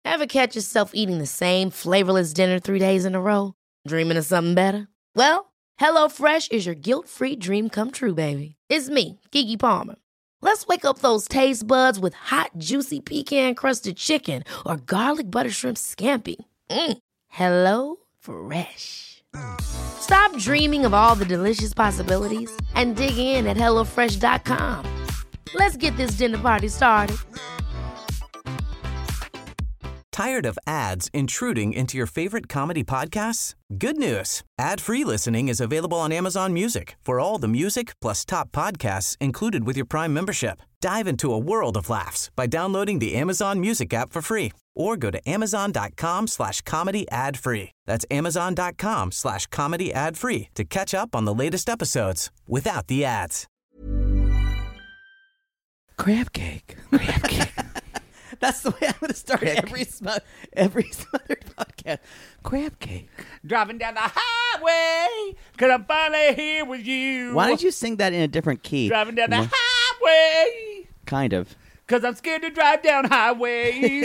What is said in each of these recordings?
Ever catch yourself eating the same flavorless dinner 3 days in a row? Dreaming of something better? Well, HelloFresh is your guilt-free dream come true, baby. It's me, Keke Palmer. Let's wake up those taste buds with hot, juicy pecan-crusted chicken or garlic butter shrimp scampi. Hello Fresh. Stop dreaming of all the delicious possibilities and dig in at HelloFresh.com. Let's get this dinner party started. Tired of ads intruding into your favorite comedy podcasts? Good news. Ad-free listening is available on Amazon Music for all the music plus top podcasts included with your Prime membership. Dive into a world of laughs by downloading the Amazon Music app for free or go to amazon.com/comedy ad-free. That's amazon.com/comedy ad-free to catch up on the latest episodes without the ads. Crab cake. That's the way I'm going to start every smothered podcast. Crab cake. Driving down the highway, 'cause I'm finally here with you. Why did you sing that in a different key? Driving down the highway. Kind of. 'Cause I'm scared to drive down highways.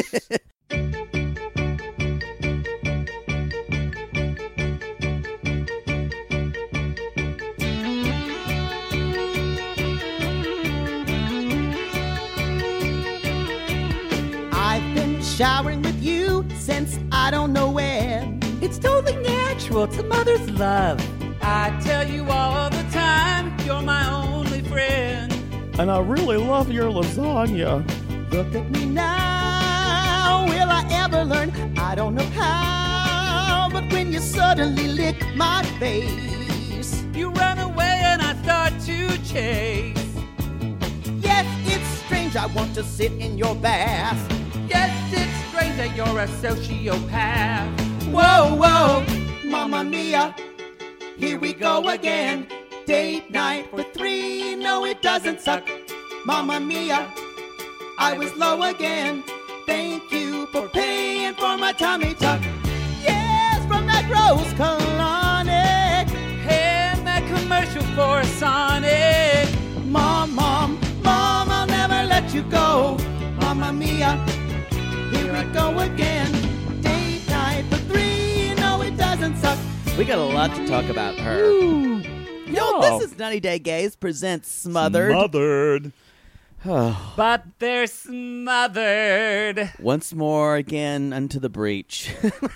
I've been showering with you since I don't know when. It's totally natural to mother's love. I tell you all the time, you're my only friend. And I really love your lasagna. Look at me now, will I ever learn? I don't know how, but when you suddenly lick my face, You run away and I start to chase. yes, it's strange, I want to sit in your bath. Yes, it's strange that you're a sociopath. Whoa, whoa, Mamma Mia, here we go again. Date night for 3, no it doesn't suck. Mamma Mia, I was low again. Thank you for paying for my tummy tuck. Yes, from that Rose Colonic. And that commercial for a Sonic. Mom, I'll never let you go. Mamma Mia, here we go again. Date night for 3, no it doesn't suck. We got a lot to talk about her. Yo, this is 90 Day Gays presents Smothered. But they're smothered. Once more again unto the breach.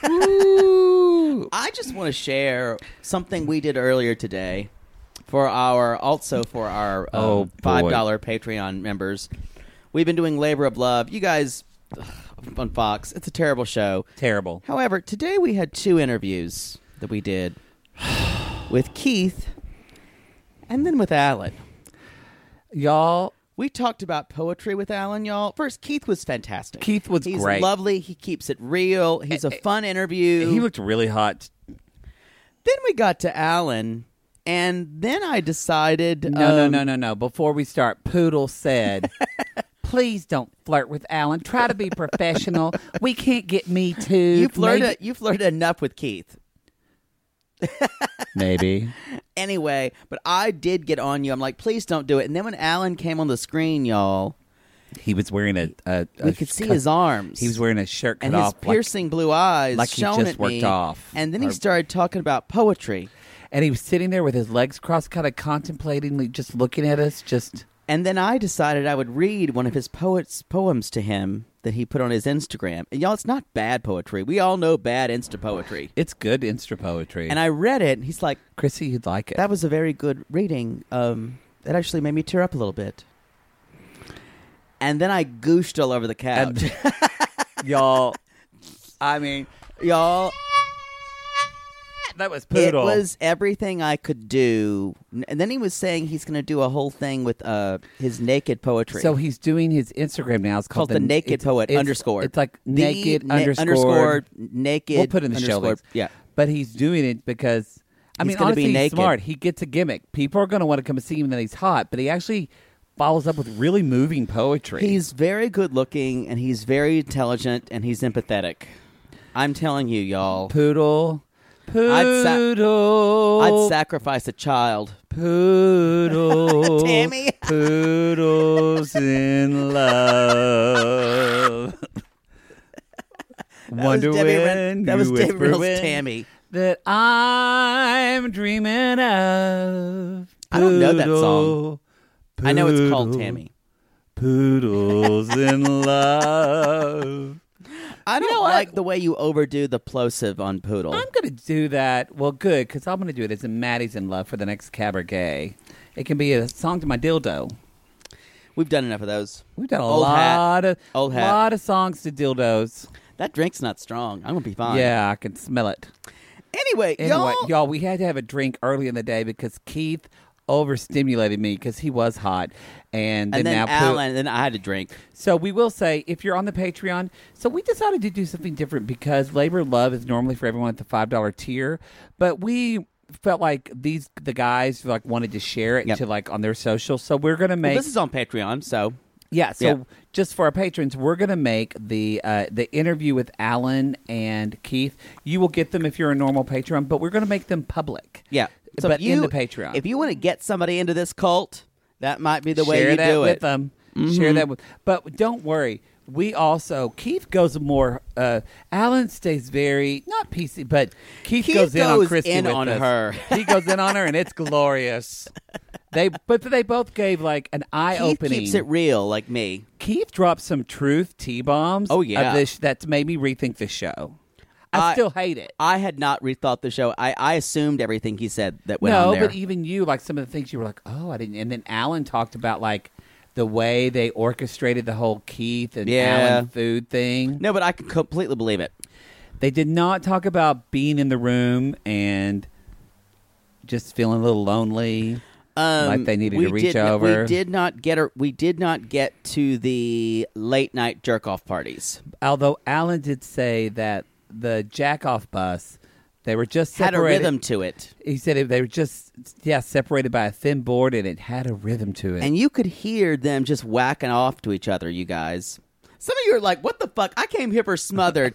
I just want to share something we did earlier today for our $5 Patreon members. We've been doing Labor of Love. You guys on Fox, it's a terrible show. Terrible. However, today we had 2 interviews that we did with Keith and then with Alan. Y'all, we talked about poetry with Alan, y'all. First, Keith was fantastic. Keith was He's great. lovely. He keeps it real. He's a fun interview. He looked really hot. Then we got to Alan, and then I decided... No. Before we start, Poodle said, please don't flirt with Alan. Try to be professional. We can't get Me Too. You flirted enough with Keith. Maybe. Anyway, but I did get on you. I'm like, please don't do it. And then when Alan came on the screen, y'all... He was wearing we could see his arms. He was wearing a shirt cut and off. his piercing blue eyes like he shone just at worked me. off. And then he started talking about poetry. And he was sitting there with his legs crossed, kind of contemplatingly just looking at us. And then I decided I would read one of his poems to him that he put on his Instagram. And y'all, it's not bad poetry. We all know bad Insta poetry. It's good Insta poetry. And I read it, and he's like... Chrissy, you'd like it. That was a very good reading. It actually made me tear up a little bit. And then I gooshed all over the couch. Y'all... Y'all... That was Poodle. It was everything I could do. And then he was saying he's going to do a whole thing with his naked poetry. So he's doing his Instagram now. It's called the Naked Poet underscore. It's like naked underscore naked. We'll put it in the show links. Yeah. But he's doing it because, honestly, he's smart. He gets a gimmick. People are going to want to come and see him that he's hot, but he actually follows up with really moving poetry. He's very good looking, and he's very intelligent, and he's empathetic. I'm telling you, y'all. Poodle. I'd sacrifice a child. Poodle. Tammy. Poodles in love. Wonder when that was Debbie Reynolds' when Tammy. That I'm dreaming of. I don't know that song. I know it's called Tammy. Poodles in love. I don't like the way you overdo the plosive on poodle. I'm going to do that. Well, good, because I'm going to do it as Maddie's in love for the next cabaret. It can be a song to my dildo. We've done enough of those. We've done a lot of songs to dildos. That drink's not strong. I'm going to be fine. Yeah, I can smell it. Anyway, y'all, we had to have a drink early in the day because Keith overstimulated me because he was hot. And then Alan, then I had to drink. So we will say, if you're on the Patreon, so we decided to do something different because Labor of Love is normally for everyone at the $5 tier, but we felt like the guys wanted to share it to on their socials. So we're gonna make this is on Patreon, so just for our patrons, we're gonna make the interview with Alan and Keith. You will get them if you're a normal Patreon, but we're gonna make them public. Yeah, so but in the Patreon, if you want to get somebody into this cult. That might be the way you do it. Share that with them. Share that with. But don't worry. We also Keith goes more. Alan stays very not PC, but Keith goes in on Christy with her. He goes in on her, and it's glorious. They both gave an eye opening. Keith keeps it real, like me. Keith dropped some truth T-bombs. Oh yeah, that's made me rethink the show. I still hate it. I had not rethought the show. I assumed everything he said that went on there. No, but even you, some of the things you were like, oh, I didn't. And then Alan talked about the way they orchestrated the whole Keith and Alan food thing. No, but I can completely believe it. They did not talk about being in the room and just feeling a little lonely, like they needed to reach over. We did not get to the late night jerk off parties. Although Alan did say that the jack-off bus, they were just separated. Had a rhythm to it. He said they were just, separated by a thin board, and it had a rhythm to it. And you could hear them just whacking off to each other, you guys. Some of you are like, what the fuck? I came here for smothered.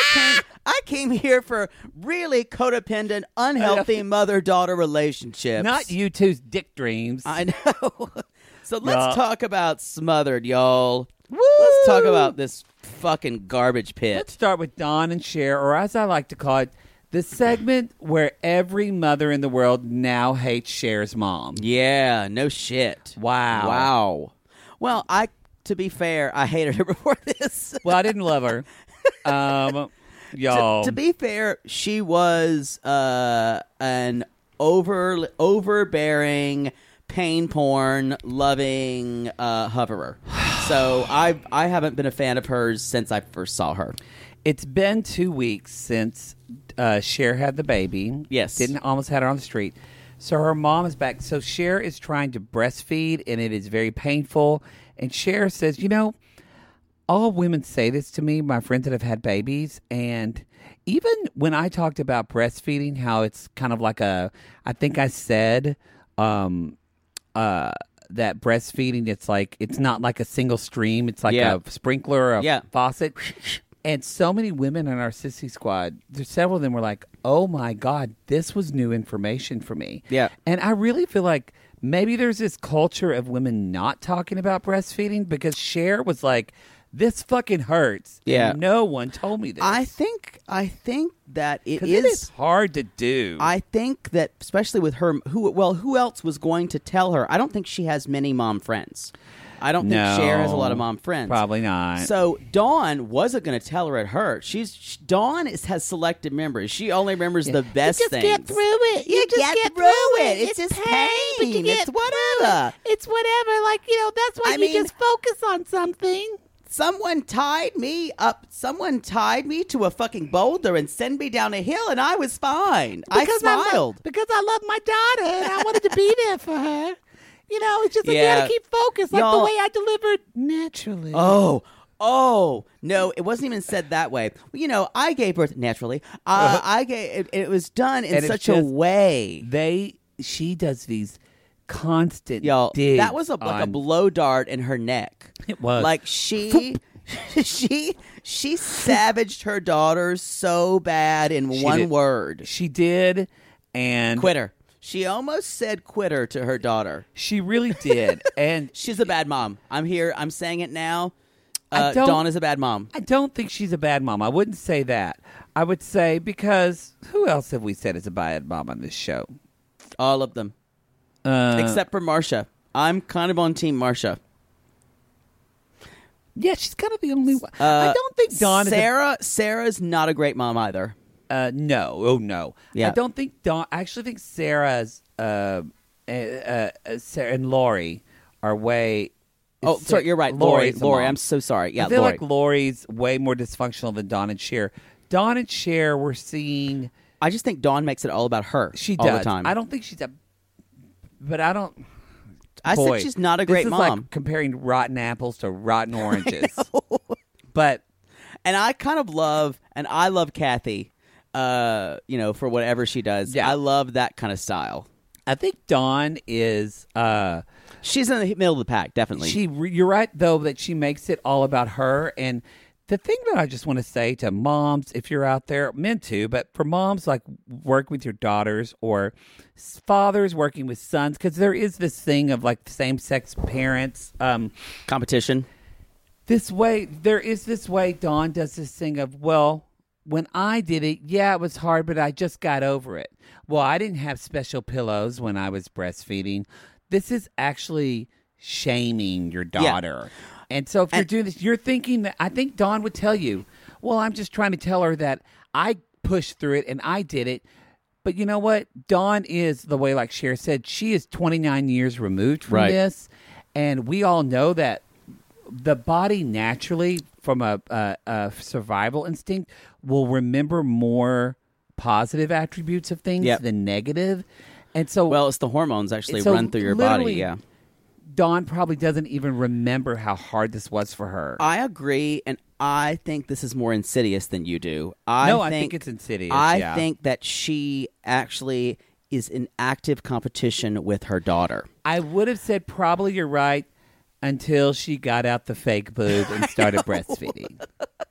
I came here for really codependent, unhealthy mother-daughter relationships. Not you two's dick dreams. I know. So let's talk about smothered, y'all. Woo! Let's talk about this fucking garbage pit. Let's start with Dawn and Cher, or as I like to call it, the segment where every mother in the world now hates Cher's mom. Yeah, no shit. Wow. Well, to be fair, I hated her before this. Well, I didn't love her. Y'all. To be fair, she was an overbearing, pain porn loving hoverer. So I haven't been a fan of hers since I first saw her. It's been 2 weeks since Cher had the baby. Yes. Almost had her on the street. So her mom is back. So Cher is trying to breastfeed, and it is very painful. And Cher says, all women say this to me, my friends that have had babies. And even when I talked about breastfeeding, how it's kind of like I think I said that breastfeeding, it's not like a single stream. It's like a sprinkler or a faucet. And so many women in our Sissy Squad, several of them were like, oh my God, this was new information for me. Yeah. And I really feel like maybe there's this culture of women not talking about breastfeeding because Cher was like, this fucking hurts. Yeah. And no one told me this. I think that it is hard to do. I think that especially with her, who else was going to tell her? I don't think she has many mom friends. I don't think Cher has a lot of mom friends. Probably not. So Dawn wasn't going to tell her it hurt. Dawn has selective memories. She only remembers the best things. You just get through it. You get through it. It's just pain. It's whatever. It's whatever. That's why you just focus on something. Someone tied me up. Someone tied me to a fucking boulder and sent me down a hill, and I was fine. I smiled. Because I love my daughter, and I wanted to be there for her. It's just you got to keep focused, the way I delivered naturally. Oh, no, it wasn't even said that way. I gave birth naturally. It was done in such a way. She does these constant digs. That was like a blow dart in her neck. It was. Like she savaged her daughter so bad in one word. She did, and quitter. She almost said quitter to her daughter. She really did. And she's a bad mom. I'm saying it now. Dawn is a bad mom. I don't think she's a bad mom. I wouldn't say that. I would say because who else have we said is a bad mom on this show? All of them. Except for Marcia. I'm kind of on Team Marcia. Yeah, she's kind of the only one. I don't think Dawn Sarah's not a great mom either. No. Oh, no. Yeah. I don't think Dawn... I actually think Sarah's... Sarah and Lori are way... Oh, sorry, you're right. Lori, I'm so sorry. Yeah, I feel Lori. like Lori's way more dysfunctional than Dawn and Cher. Dawn and Cher, we're seeing... I just think Dawn makes it all about her. She all does. the time. I don't think she's a... But I don't... I said she's not a great this is mom. like comparing rotten apples to rotten oranges. But... And I kind of love... And I love Kathy, for whatever she does. Yeah. I love that kind of style. I think Dawn is... She's in the middle of the pack, definitely. You're right, though, that she makes it all about her. And the thing that I just want to say to moms, if you're out there, men too, but for moms, like working with your daughters or fathers working with sons, because there is this thing of like same-sex parents. Competition. There is this way Dawn does this thing of, well, when I did it, yeah, it was hard, but I just got over it. Well, I didn't have special pillows when I was breastfeeding. This is actually shaming your daughter. Yeah. And so if you're doing this, you're thinking that, I think Dawn would tell you, well, I'm just trying to tell her that I pushed through it and I did it. But you know what? Dawn is, the way like Cher said, she is 29 years removed from this. And we all know that the body naturally, from a survival instinct, will remember more positive attributes of things than negative. And so, well, it's the hormones actually run through your body. Yeah, Dawn probably doesn't even remember how hard this was for her. I agree, and I think this is more insidious than you do. I think it's insidious. I think that she actually is in active competition with her daughter. I would have said probably you're right until she got out the fake boob and started breastfeeding.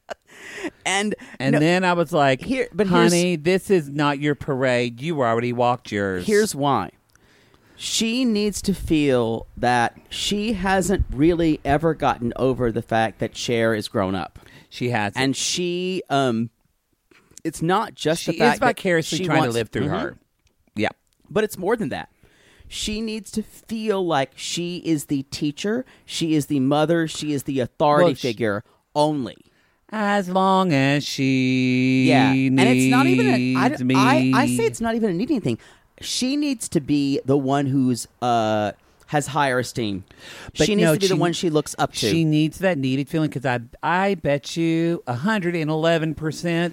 And then I was like, honey, this is not your parade. You already walked yours. Here's why. She needs to feel that she hasn't really ever gotten over the fact that Cher is grown up. She has. And she, it's not just the fact that she is vicariously trying to live through her. Yeah. But it's more than that. She needs to feel like she is the teacher, she is the mother, she is the authority figure only. As long as she needs and it's not even me. I say it's not even a needing thing. She needs to be the one who's has higher esteem. But she needs to be the one she looks up to. She needs that needed feeling because I bet you 111%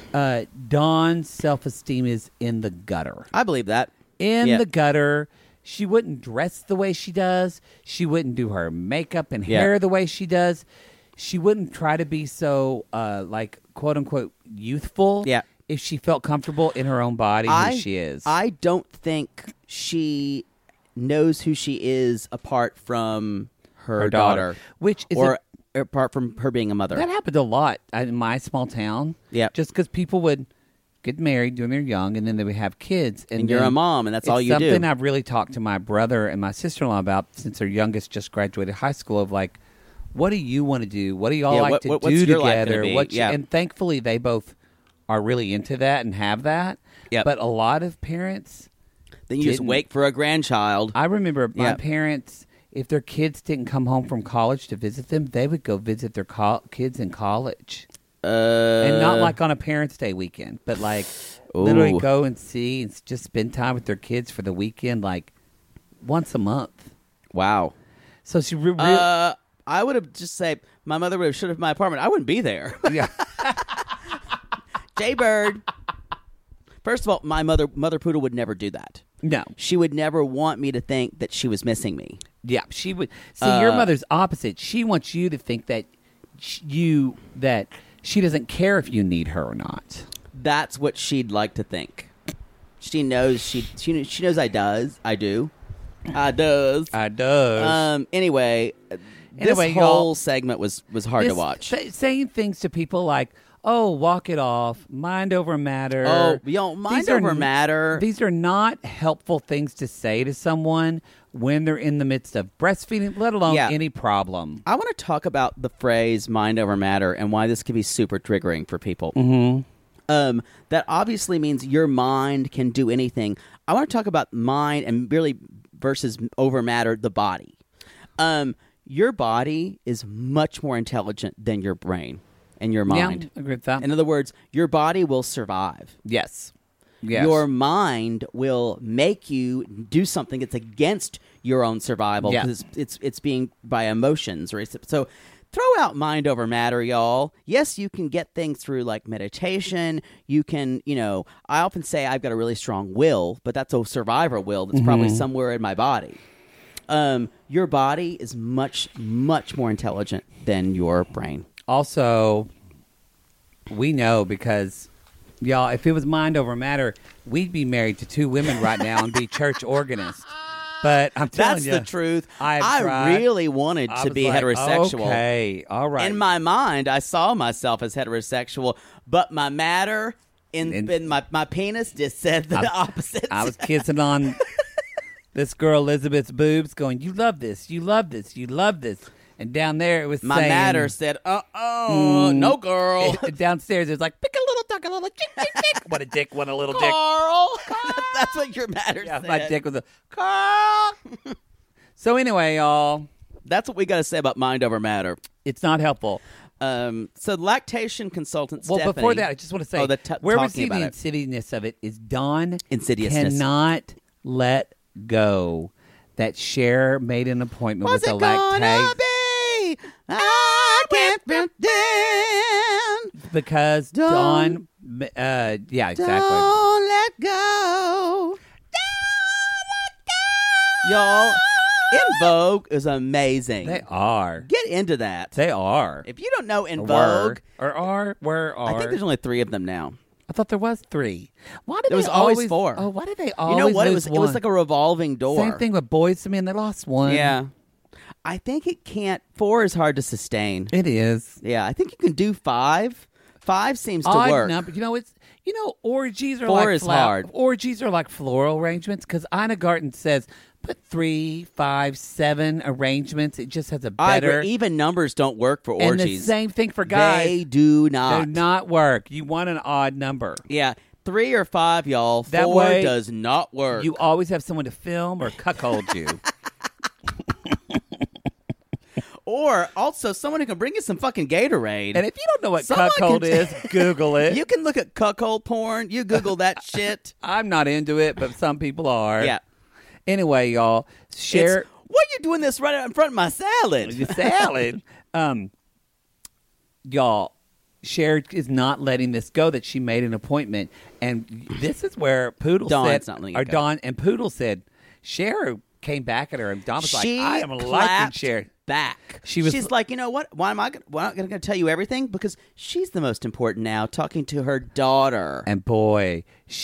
Dawn's self-esteem is in the gutter. I believe that. In the gutter. She wouldn't dress the way she does. She wouldn't do her makeup and hair the way she does. She wouldn't try to be so, quote-unquote, youthful if she felt comfortable in her own body who she is. I don't think she knows who she is apart from her daughter. Which is apart from her being a mother. That happened a lot in my small town. Yeah. Just because people would get married when they're young, and then they would have kids. And you're a mom, and that's all you do. It's something I've really talked to my brother and my sister-in-law about since their youngest just graduated high school of like, what do you want to do? What do y'all like to do together? And thankfully, they both are really into that and have that. Yep. But a lot of parents... Then you just wait for a grandchild. I remember my parents, if their kids didn't come home from college to visit them, they would go visit their kids in college. And not like on a Parents' Day weekend, but like literally go and see and just spend time with their kids for the weekend, like once a month. Wow. So she I would have just said, my mother would have shut up my apartment. I wouldn't be there. Yeah. Jaybird. First of all, my mother Poodle would never do that. No. She would never want me to think that she was missing me. Yeah, she would. See, your mother's opposite. She wants you to think that she doesn't care if you need her or not. That's what she'd like to think. She knows she knows I do. Anyway, this whole segment was hard to watch. Saying things to people like, oh, walk it off, mind over matter. Oh, mind over matter. These are not helpful things to say to someone when they're in the midst of breastfeeding, let alone any problem. I want to talk about the phrase mind over matter and why this can be super triggering for people. That obviously means your mind can do anything. I want to talk about mind and really versus over matter, the body. Your body is much more intelligent than your brain and your mind. Yeah, I agree with that. In other words, your body will survive. Yes. Your mind will make you do something that's against your own survival because it's being by emotions. So throw out mind over matter, y'all. Yes, you can get things through like meditation. You can, I often say I've got a really strong will, but that's a survivor will that's probably somewhere in my body. Your body is much, much more intelligent than your brain. Also, we know because, y'all, if it was mind over matter, we'd be married to 2 women right now and be church organists. But I'm telling you, that's the truth. I really wanted to be heterosexual. Okay, all right. In my mind, I saw myself as heterosexual, but my matter in my penis just said the opposite. I was kissing on this girl Elizabeth's boobs, going, "You love this, you love this, you love this." And down there, it was my saying, matter said, no, girl. Downstairs, it was like, pick a little duck, a little chick, chick, chick. What a dick, what a little dick. Carl. That's what your matter said. My dick was a, Carl. So anyway, y'all. That's what we got to say about mind over matter. It's not helpful. So lactation consultant Stephanie. Well, before that, I just want to say, where we see the insidiousness of it is Dawn cannot let go that Cher made an appointment with the lactation. I can't pretend. Because Dawn, exactly. Don't let go. Don't let go. Y'all, In Vogue is amazing. They are. Get into that. They are. If you don't know In Vogue. Where are? I think there's only 3 of them now. I thought there was 3. Why did there was always 4. Oh, why did they always You know what? lose It was like a revolving door. Same thing with Boyz II Men. They lost 1. Yeah. I think it can't. 4 is hard to sustain. It is. Yeah, I think you can do 5. 5 seems to Odd work. Number. Orgies are 4 like is hard. Orgies are like floral arrangements because Ina Garten says put 3, 5, 7 arrangements. It just has a better. Even numbers don't work for orgies. And the same thing for guys. They do not. Do not work. You want an odd number. Yeah. 3 or 5, y'all. That 4 way, does not work. You always have someone to film or cuckold you. Or also someone who can bring you some fucking Gatorade. And if you don't know what cuckold is, Google it. You can look at cuckold porn. You Google that shit. I'm not into it, but some people are. Yeah. Anyway, y'all, Cher. Why are you doing this right in front of my salad? Your salad. Y'all, Cher is not letting this go that she made an appointment. And this is where Poodle Dawn's said, not letting or it go. Dawn and Poodle said, Cher came back at her and Dawn was like, I am liking Cher. Back. She's like, you know what? Why am I not going to tell you everything? Because she's the most important now, talking to her daughter. And boy,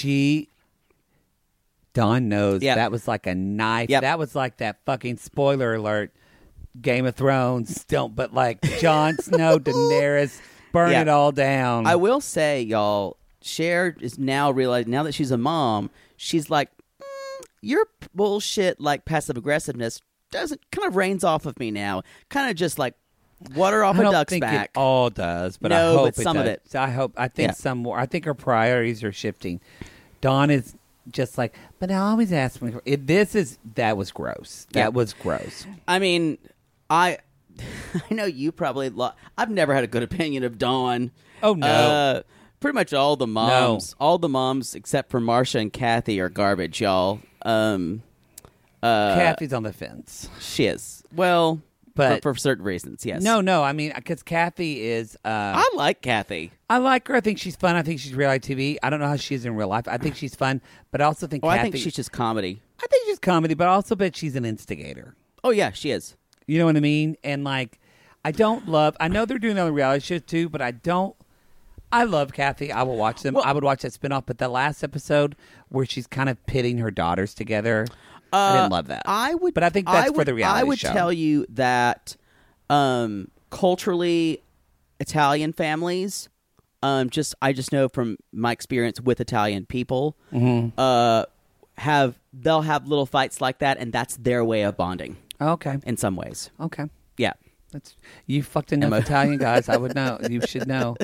Dawn knows that was like a knife. Yep. That was like that fucking spoiler alert, Game of Thrones. But like Jon Snow, Daenerys, burn it all down. I will say, y'all, Cher is now realizing, now that she's a mom, she's like, your bullshit, like passive aggressiveness, kind of rains off of me now. Kind of just like water off a duck's back. I don't think it all does, but no, I hope but some of it. I think some more. I think her priorities are shifting. Dawn is just like, but I always ask me. That was gross. Yeah. That was gross. I mean, I know you probably. I've never had a good opinion of Dawn. Oh no. Pretty much all the moms except for Marsha and Kathy are garbage, y'all. Kathy's on the fence. She is. Well, but for certain reasons, yes. No. I mean, because Kathy is. I like Kathy. I like her. I think she's fun. I think she's reality TV. I don't know how she is in real life. I think she's fun, but I also think. Kathy, I think she's just comedy. I think she's comedy, but I also bet she's an instigator. Oh yeah, she is. You know what I mean? And like, I know they're doing other reality shows too, but I don't. I love Kathy. I will watch them. I would watch that spinoff, but the last episode where she's kind of pitting her daughters together, I didn't love that. But I think that's for the reality show. I would tell you that culturally, Italian families I just know from my experience with Italian people, they'll have little fights like that, and that's their way of bonding. Okay. In some ways. Okay. Yeah. You fucked enough Italian guys. I would know. You should know.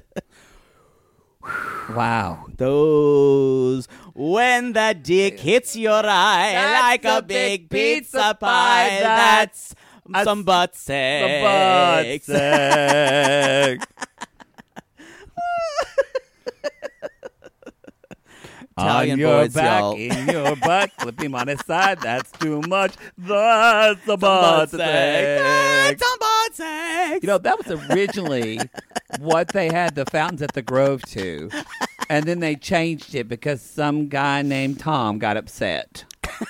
Wow. Those when that dick hits your eye That's like a big pizza pie. That's some butt sex. Italian on your boys, back, y'all. in your butt, flip him on his side. That's too much. That's the butt sex. That's some butt sex. You know, that was originally what they had the Fountains at the Grove to. And then they changed it because some guy named Tom got upset.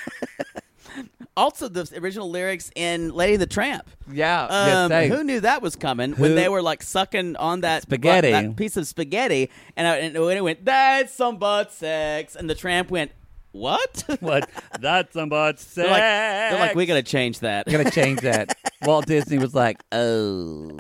Also, the original lyrics in Lady and the Tramp. Yeah. Who knew that was coming when they were like sucking on that Spaghetti. that piece of spaghetti, and when it went, that's some butt sex, and the Tramp went, what? What? That's some butt sex. They're like, we got to change that. We're going to change that. Walt Disney was like, oh.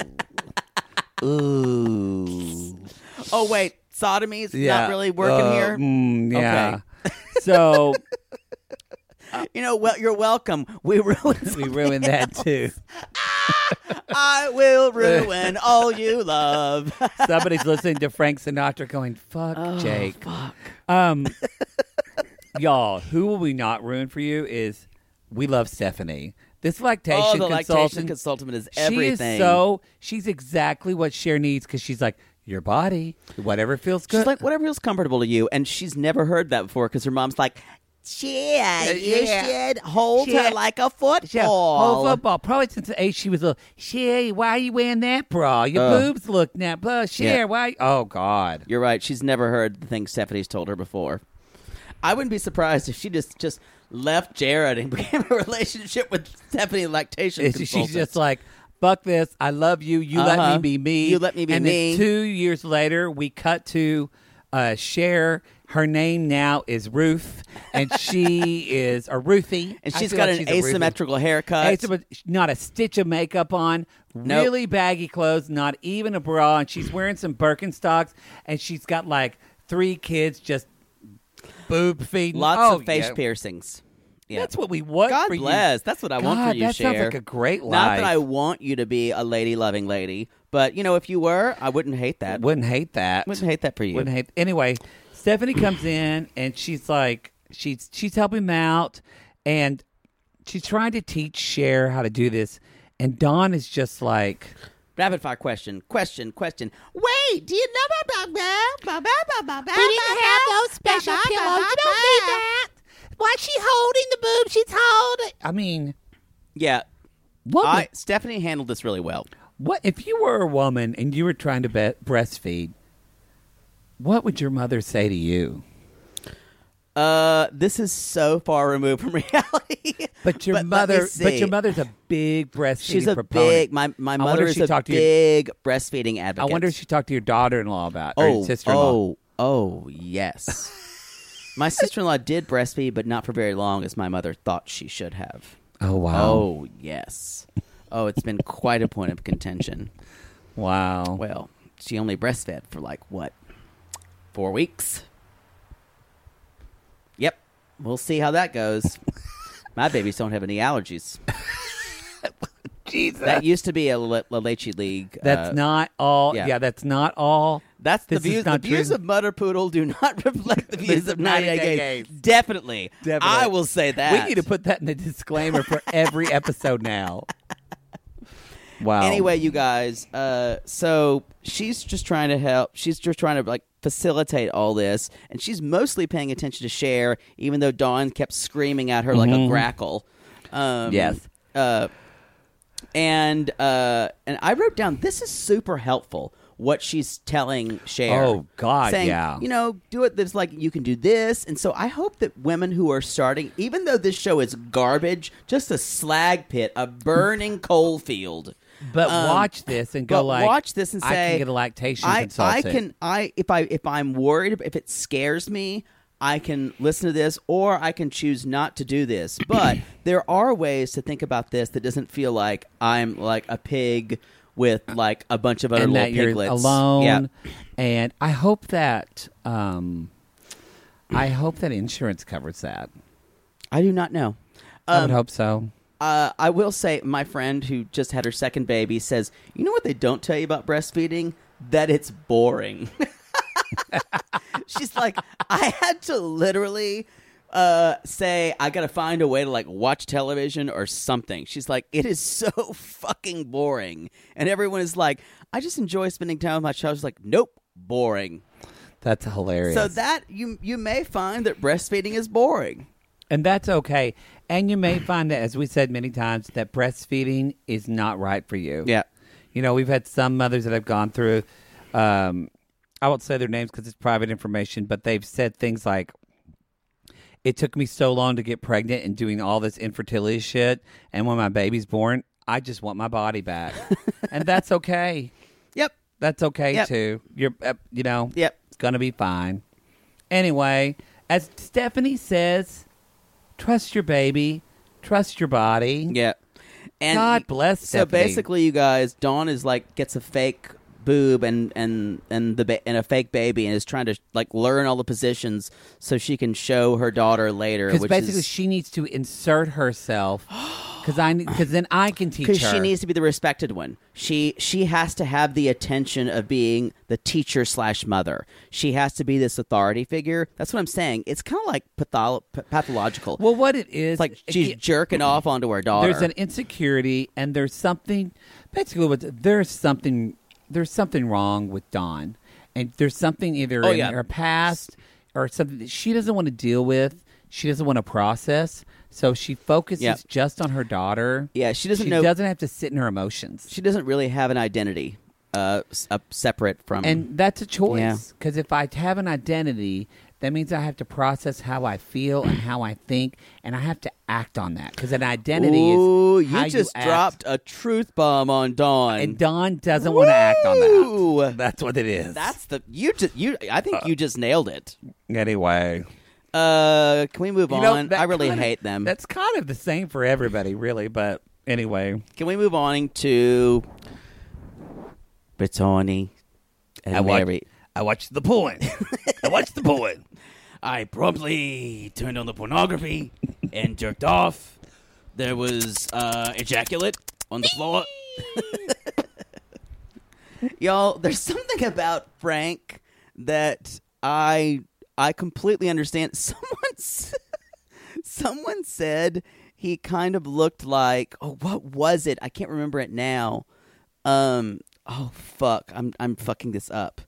Ooh. Oh, wait. Sodomy's not really working here? Yeah. Okay. So... You know, well, you're welcome. We ruined that too. I will ruin all you love. Somebody's listening to Frank Sinatra going, fuck Jake. Fuck. Y'all, who will we not ruin for you is we love Stephanie. This lactation the consultant. lactation consultant is everything. She's exactly what Cher needs because she's like, your body, whatever feels good. She's like, whatever feels comfortable to you. And she's never heard that before because her mom's like, Cher, you should hold her like a football. Whole football. Probably since the age she was little. Cher, why are you wearing that bra? Your boobs look now. Cher, why? Oh, God. You're right. She's never heard the things Stephanie's told her before. I wouldn't be surprised if she just left Jared and became a relationship with Stephanie lactation consultant. She's just like, fuck this. I love you. You let me be me. You let me be and me. And then 2 years later, we cut to Cher. Her name now is Ruth, and she is a Ruthie. And she's got an asymmetrical haircut. Not a stitch of makeup on. Nope. Really baggy clothes, not even a bra. And she's wearing some Birkenstocks, and she's got like 3 kids just boob feeding. Lots of face piercings. Yeah. That's what we want God for you. bless. That's what I want for you, that Cher. sounds like a great life. Not that I want you to be a lady-loving lady, but, you know, if you were, I wouldn't hate that. Wouldn't hate that. Wouldn't hate that for you. Anyway, Stephanie comes in, and she's like, she's helping him out, and she's trying to teach Cher how to do this, and Dawn is just like... Rapid fire question. Wait, do you know about that? We didn't have those special pillows. You don't need that. Why is she holding the boob? She's holding. I mean... Yeah. Stephanie handled this really well. What if you were a woman and you were trying to breastfeed? What would your mother say to you? This is so far removed from reality. But your mother's a big breastfeeding She's a proponent. big. My mother is a big breastfeeding advocate. I wonder if she talked to your daughter-in-law about or your sister-in-law. Oh, yes. My sister-in-law did breastfeed, but not for very long, as my mother thought she should have. Oh, wow. Oh, yes. Oh, it's been quite a point of contention. Wow. Well, she only breastfed for 4 weeks. Yep. We'll see how that goes. My babies don't have any allergies. Jesus. That used to be a Leche League. That's not all. Yeah, that's not all. That's the views. The views of Mother Poodle do not reflect the views of 90 Day Gays. Definitely. I will say that. We need to put that in the disclaimer for every episode now. Wow. Anyway, you guys, so she's just trying to help. She's just trying to facilitate all this, and she's mostly paying attention to Cher, even though Dawn kept screaming at her like a grackle. Yes. And I wrote down, this is super helpful, what she's telling Cher. Oh, God, saying, yeah. Do it. There's you can do this. And so I hope that women who are starting, even though this show is garbage, just a slag pit, a burning coal field. But watch this and go watch this and say, I can get a lactation consultant. If I'm worried, if it scares me, I can listen to this, or I can choose not to do this. But there are ways to think about this that doesn't feel like I'm like a pig with like a bunch of other and little that you're piglets. alone. Yeah. And I hope that insurance covers that. I do not know. I would hope so. I will say, my friend who just had her second baby says, you know what they don't tell you about breastfeeding? That it's boring. She's like, I had to literally say, I got to find a way to like watch television or something. She's like, it is so fucking boring. And everyone is like, I just enjoy spending time with my child. She's like, nope, boring. That's hilarious. So that you may find that breastfeeding is boring. And that's okay. And you may find that, as we said many times, that breastfeeding is not right for you. Yeah. You know, we've had some mothers that have gone through, I won't say their names because it's private information, but they've said things like, it took me so long to get pregnant and doing all this infertility shit, and when my baby's born, I just want my body back. And that's okay. Yep. That's okay, Yep. too. You're, Yep. it's going to be fine. Anyway, as Stephanie says, trust your baby, trust your body. Yeah. And God bless So Stephanie. basically, you guys, Dawn is like gets a fake boob and a fake baby and is trying to like learn all the positions so she can show her daughter later. Because Which basically is, she needs to insert herself. Because then I can teach her. because she needs to be the respected one. She has to have the attention of being the teacher / mother. She has to be this authority figure. That's what I'm saying. It's kind of like pathological. Well, what it is, It's like she's jerking off onto her daughter. There's an insecurity, and there's something. Basically, there's something wrong with Dawn, and there's something either in her past or something that she doesn't want to deal with. She doesn't want to process, so she focuses just on her daughter. Yeah, she doesn't She know. doesn't have to sit in her emotions. She doesn't really have an identity separate from. And that's a Yeah. choice, because if I have an identity, that means I have to process how I feel and how I think, and I have to act on that, because an identity Ooh, is how you just act. dropped a truth bomb on Dawn. And Dawn doesn't want to act on Woo! that. That's what it is. That's the I think you just nailed it. Anyway. Can we move on? that I really kind of- hate them. That's kind of the same for everybody, really, but anyway. Can we move on to Brittany and Mary? I watched the porn. I watched the porn. I promptly turned on the pornography and jerked off. There was ejaculate on the floor. Y'all, there's something about Frank that I completely understand. Someone said he kind of looked like, oh, what was it? I can't remember it now. Oh fuck, I'm fucking this up.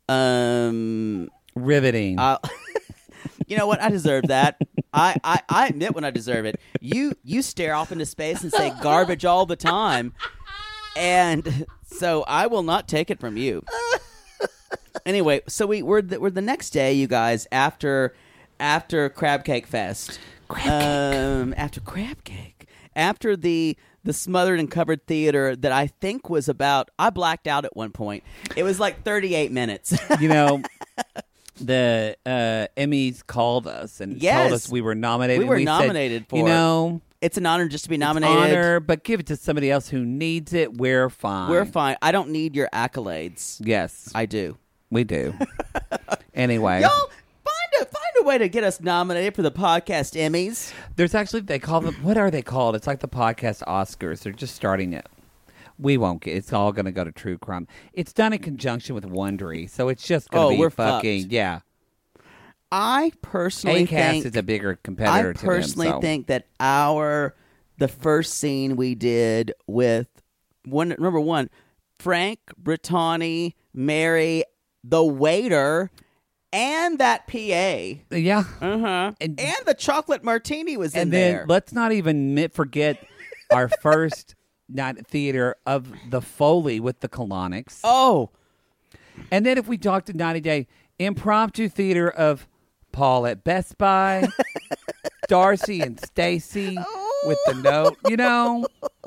Riveting. You know what? I deserve that. I admit when I deserve it. You stare off into space and say garbage all the time, and so I will not take it from you. Anyway, so we're the next day, you guys, after Crab Cake Fest. After Crab Cake. After the smothered and covered theater that I think was about, I blacked out at one point. It was like 38 minutes. You know, the Emmys called us and told us we were nominated. We were said, nominated for you know, it's an honor just to be it's nominated. honor, but give it to somebody else who needs it. We're fine. We're fine. I don't need your accolades. Yes, I do. we do. Anyway. Y'all, find a way to get us nominated for the podcast Emmys. There's actually, they call them, what are they called? It's like the podcast Oscars. They're just starting it. We won't get, it's all going to go to True Crime. It's done in conjunction with Wondery, so it's just going to be we're fucking, fucked. yeah. I personally Acast is a bigger competitor to them. I personally think that the first scene we did with number one, Frank, Brittany, Mary, the waiter, and that PA. Yeah. Uh-huh. And the chocolate martini was in And then there. let's not even forget our first night theater of the Foley with the Colonics. Oh. And then if we talk to 90 Day, impromptu theater of Paul at Best Buy, Darcy and Stacy with the note, you know.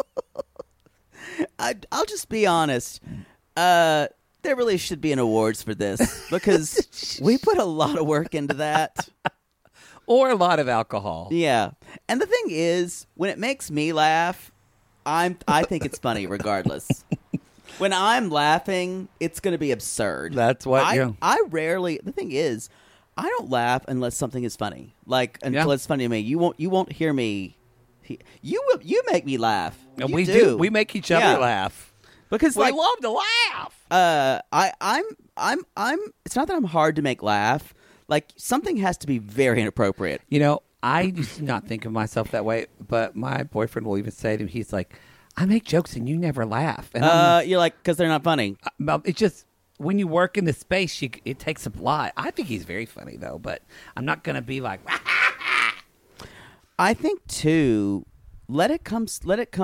I'll just be honest. There really should be an awards for this because we put a lot of work into that. Or a lot of alcohol. Yeah. And the thing is, when it makes me laugh, I think it's funny regardless. When I'm laughing, it's going to be absurd. That's what. I rarely. The thing is, I don't laugh unless something is funny. Like until it's funny to me. You won't hear me. You make me laugh. And You we do. We make each other laugh because we like love to laugh. I'm. It's not that I'm hard to make laugh. Like something has to be very inappropriate. You know, I used to not think of myself that way, but my boyfriend will even say to me, he's like, I make jokes and you never laugh. And You're like, because they're not funny. it's just, when you work in the space, it takes a lot. I think he's very funny, though, but I'm not going to be like, I think, too, let it come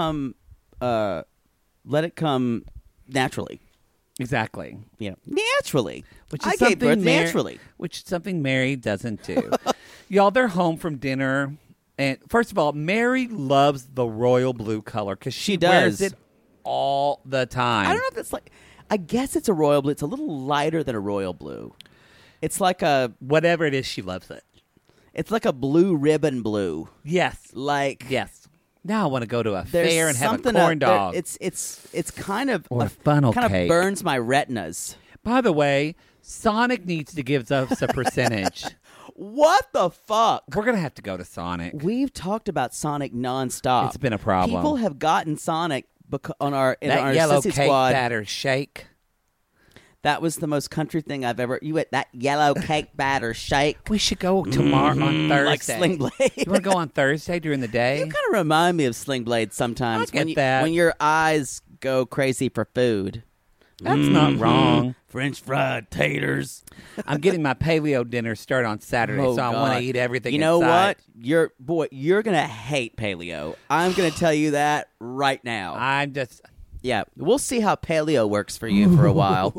naturally. exactly. You know, naturally. Which is I gave something birth naturally. Which is something Mary doesn't do. Y'all, they're home from dinner. And first of all, Mary loves the royal blue color because she wears does. it all the time. I don't know if that's like, I guess it's a royal blue. It's a little lighter than a royal blue. It's like Whatever it is, she loves it. it's like a blue ribbon blue. Yes. Like, Yes. Now I want to go to a there's fair and have a something corn dog. It's kind of Or a funnel kind cake. of burns my retinas. By the way, Sonic needs to give us a percentage. What the fuck? We're going to have to go to Sonic. We've talked about Sonic nonstop. It's been a problem. People have gotten Sonic in our That yellow Sissy cake squad. batter shake. That was the most country thing I've ever. You ate that yellow cake batter shake. We should go tomorrow on Thursday. Like Sling Blade. You want to go on Thursday during the day? You kind of remind me of Sling Blade sometimes. I get that. When your eyes go crazy for food. That's not wrong. French fried taters. I'm getting my paleo dinner started on Saturday, Oh, so I want God. to eat everything You know inside. what? You're gonna hate paleo. I'm gonna tell you that right now. I'm just... Yeah, we'll see how paleo works for you for a while.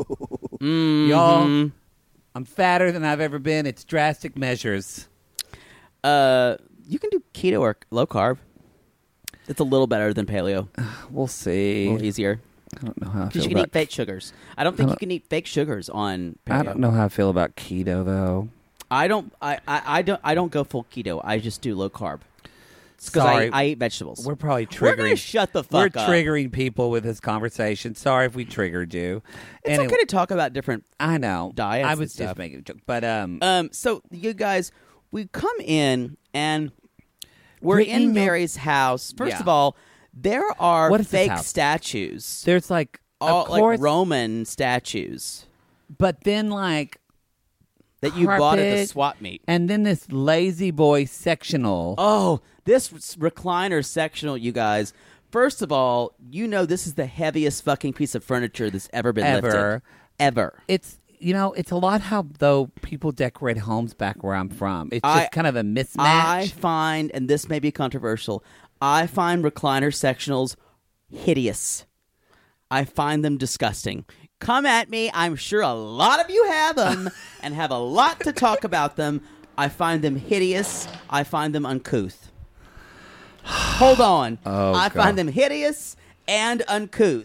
Y'all, I'm fatter than I've ever been. It's drastic measures. You can do keto or low carb. It's a little better than paleo. We'll A see. little easier. I don't know how I Because feel you can about... eat fake sugars. I don't think you can eat fake sugars on paleo. I don't know how I feel about keto, though. I don't go full keto. I just do low carb. Because Sorry. I eat vegetables. We're probably triggering... We're gonna shut the fuck We're up. triggering people with this conversation. Sorry if we triggered you. It's okay to talk about different. I know. Diets I and was stuff. just making a joke. But, So you guys, we come in and we're Brittany, in no- Mary's house. First Yeah. of all, there are What is this fake house? statues. there's like... All, of course, like Roman statues but then like... that you bought at the carpet, swap meet. And then this lazy boy sectional. Oh, this recliner sectional, you guys. First of all, you know this is the heaviest fucking piece of furniture that's ever been Ever. lifted. Ever. It's, you know, it's a lot how, though, people decorate homes back where I'm from. It's just kind of a mismatch. I find, and this may be controversial, I find recliner sectionals hideous. I find them disgusting. Come at me. I'm sure a lot of you have them and have a lot to talk about them. I find them hideous. I find them uncouth. Hold on. Oh, I God. find them hideous and uncouth.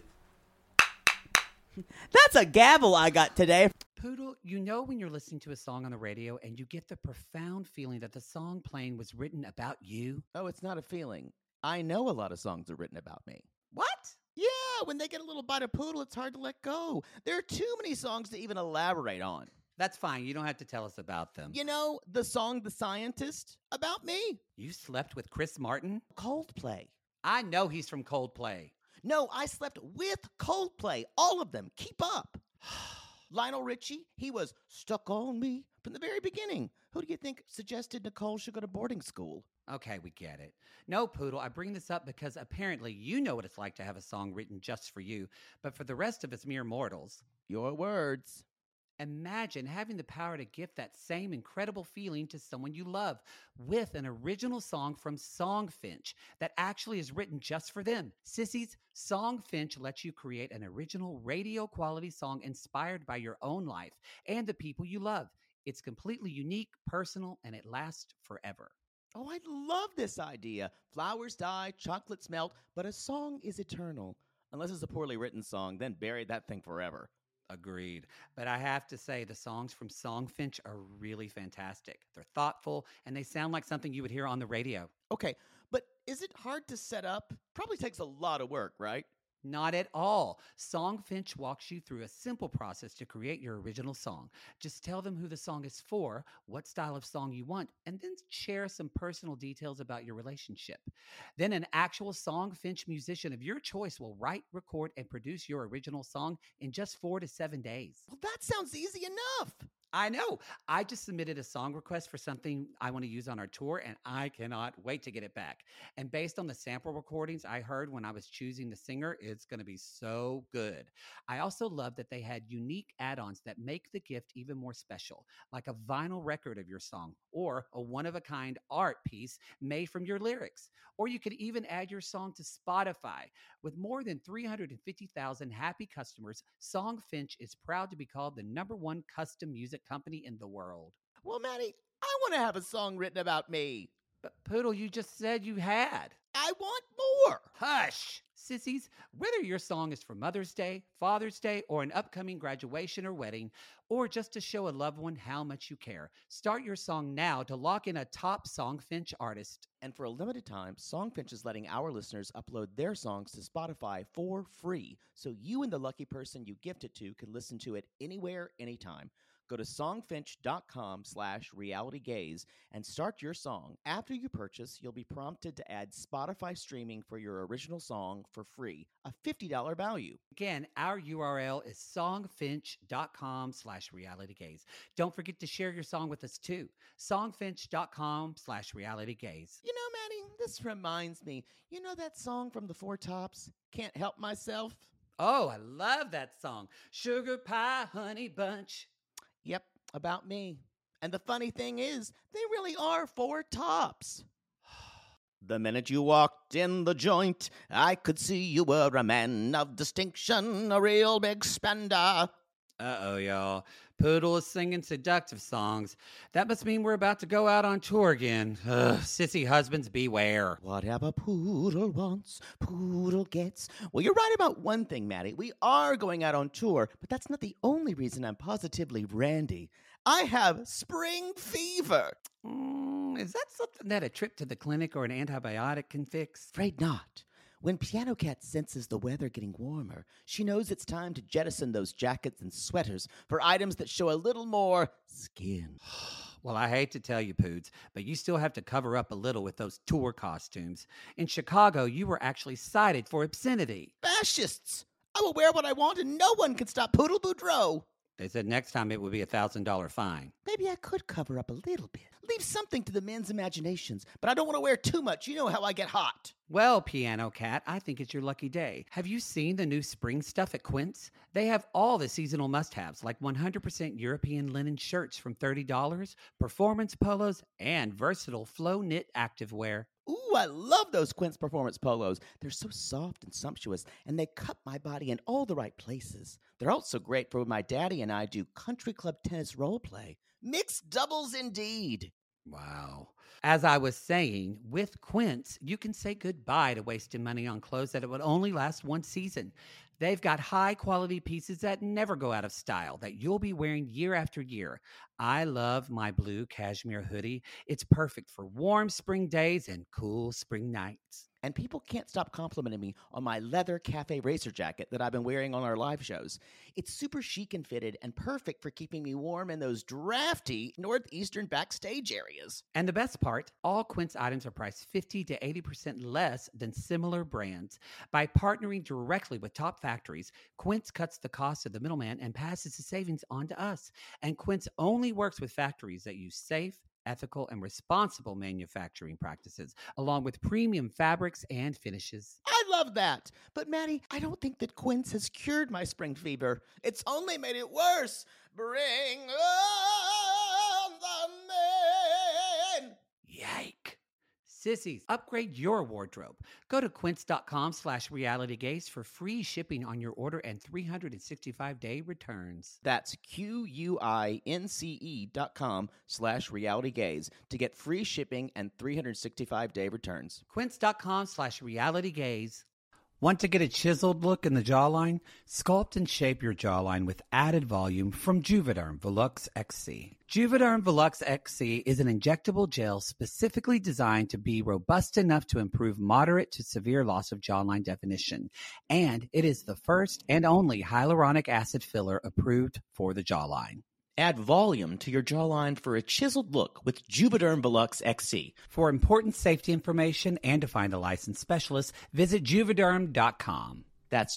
That's a gavel I got today. Poodle, you know when you're listening to a song on the radio and you get the profound feeling that the song playing was written about you? Oh, it's not a feeling. I know a lot of songs are written about me. What? Yeah, when they get a little bite of poodle, it's hard to let go. There are too many songs to even elaborate on. That's fine. You don't have to tell us about them. You know, the song The Scientist, about me. You slept with Chris Martin? Coldplay. I know he's from Coldplay. No, I slept with Coldplay. All of them. Keep up. Lionel Richie, he was stuck on me from the very beginning. Who do you think suggested Nicole should go to boarding school? Okay, we get it. No, Poodle, I bring this up because apparently you know what it's like to have a song written just for you, but for the rest of us mere mortals, Your words. imagine having the power to gift that same incredible feeling to someone you love with an original song from Songfinch that actually is written just for them. Sissies, Songfinch lets you create an original radio quality song inspired by your own life and the people you love. It's completely unique, personal, and it lasts forever. Oh, I love this idea. Flowers die, chocolates melt, but a song is eternal. Unless it's a poorly written song, then bury that thing forever. Agreed. But I have to say, the songs from Songfinch are really fantastic. They're thoughtful, and they sound like something you would hear on the radio. Okay, but is it hard to set up? Probably takes a lot of work, right? Not at all. Songfinch walks you through a simple process to create your original song. Just tell them who the song is for, what style of song you want, and then share some personal details about your relationship. Then an actual Songfinch musician of your choice will write, record, and produce your original song in just 4 to 7 days. Well, that sounds easy enough. I know. I just submitted a song request for something I want to use on our tour, and I cannot wait to get it back. And based on the sample recordings I heard when I was choosing the singer, it's going to be so good. I also love that they had unique add-ons that make the gift even more special, like a vinyl record of your song or a one-of-a-kind art piece made from your lyrics. Or you could even add your song to Spotify. With more than 350,000 happy customers, Songfinch is proud to be called the #1 custom music company in the world. Well, Maddie, I want to have a song written about me. But Poodle, you just said you had. I want more. Hush! Sissies, whether your song is for Mother's Day, Father's Day, or an upcoming graduation or wedding, or just to show a loved one how much you care, start your song now to lock in a top Songfinch artist. And for a limited time, Songfinch is letting our listeners upload their songs to Spotify for free, so you and the lucky person you gift it to can listen to it anywhere, anytime. Go to songfinch.com/realitygaze and start your song. After you purchase, you'll be prompted to add Spotify streaming for your original song for free, a $50 value. Again, our URL is songfinch.com/realitygaze. Don't forget to share your song with us too. Songfinch.com/realitygaze. You know, Maddie, this reminds me. You know that song from the Four Tops, Can't Help Myself? Oh, I love that song. Sugar Pie Honey Bunch. Yep, about me. And the funny thing is, they really are four tops. The minute you walked in the joint, I could see you were a man of distinction, a real big spender. Uh-oh, y'all. Poodle is singing seductive songs. That must mean we're about to go out on tour again. Ugh, sissy husbands, beware. Whatever Poodle wants, Poodle gets. Well, you're right about one thing, Maddie. We are going out on tour, but that's not the only reason I'm positively randy. I have spring fever. Is that something that a trip to the clinic or an antibiotic can fix? Afraid not. When Piano Cat senses the weather getting warmer, she knows it's time to jettison those jackets and sweaters for items that show a little more skin. Well, I hate to tell you, Poods, but you still have to cover up a little with those tour costumes. In Chicago, you were actually cited for obscenity. Fascists! I will wear what I want and no one can stop Poodle Boudreaux. They said next time it would be a $1,000 fine. Maybe I could cover up a little bit. Leave something to the men's imaginations, but I don't want to wear too much. You know how I get hot. Well, Piano Cat, I think it's your lucky day. Have you seen the new spring stuff at Quince? They have all the seasonal must-haves, like 100% European linen shirts from $30, performance polos, and versatile flow knit activewear. Ooh, I love those Quince Performance polos. They're so soft and sumptuous, and they cut my body in all the right places. They're also great for when my daddy and I do country club tennis role play. Mixed doubles indeed. Wow. As I was saying, with Quince, you can say goodbye to wasting money on clothes that it would only last one season. They've got high-quality pieces that never go out of style, that you'll be wearing year after year. I love my blue cashmere hoodie. It's perfect for warm spring days and cool spring nights. And people can't stop complimenting me on my leather cafe racer jacket that I've been wearing on our live shows. It's super chic and fitted and perfect for keeping me warm in those drafty northeastern backstage areas. And the best part, all Quince items are priced 50 to 80% less than similar brands. By partnering directly with top factories, Quince cuts the cost of the middleman and passes the savings on to us. And Quince only works with factories that use safe, ethical, and responsible manufacturing practices, along with premium fabrics and finishes. I love that. But Maddie, I don't think that Quince has cured my spring fever. It's only made it worse. Bring on the men. Yike. Sissies, upgrade your wardrobe. Go to quince.com/realitygaze for free shipping on your order and 365-day returns. That's QUINCE.com/realitygaze to get free shipping and 365-day returns. Quince.com/realitygaze. Want to get a chiseled look in the jawline? Sculpt and shape your jawline with added volume from Juvederm Volux XC. Juvederm Volux XC is an injectable gel specifically designed to be robust enough to improve moderate to severe loss of jawline definition. And it is the first and only hyaluronic acid filler approved for the jawline. Add volume to your jawline for a chiseled look with Juvederm Volux XC. For important safety information and to find a licensed specialist, visit Juvederm.com. That's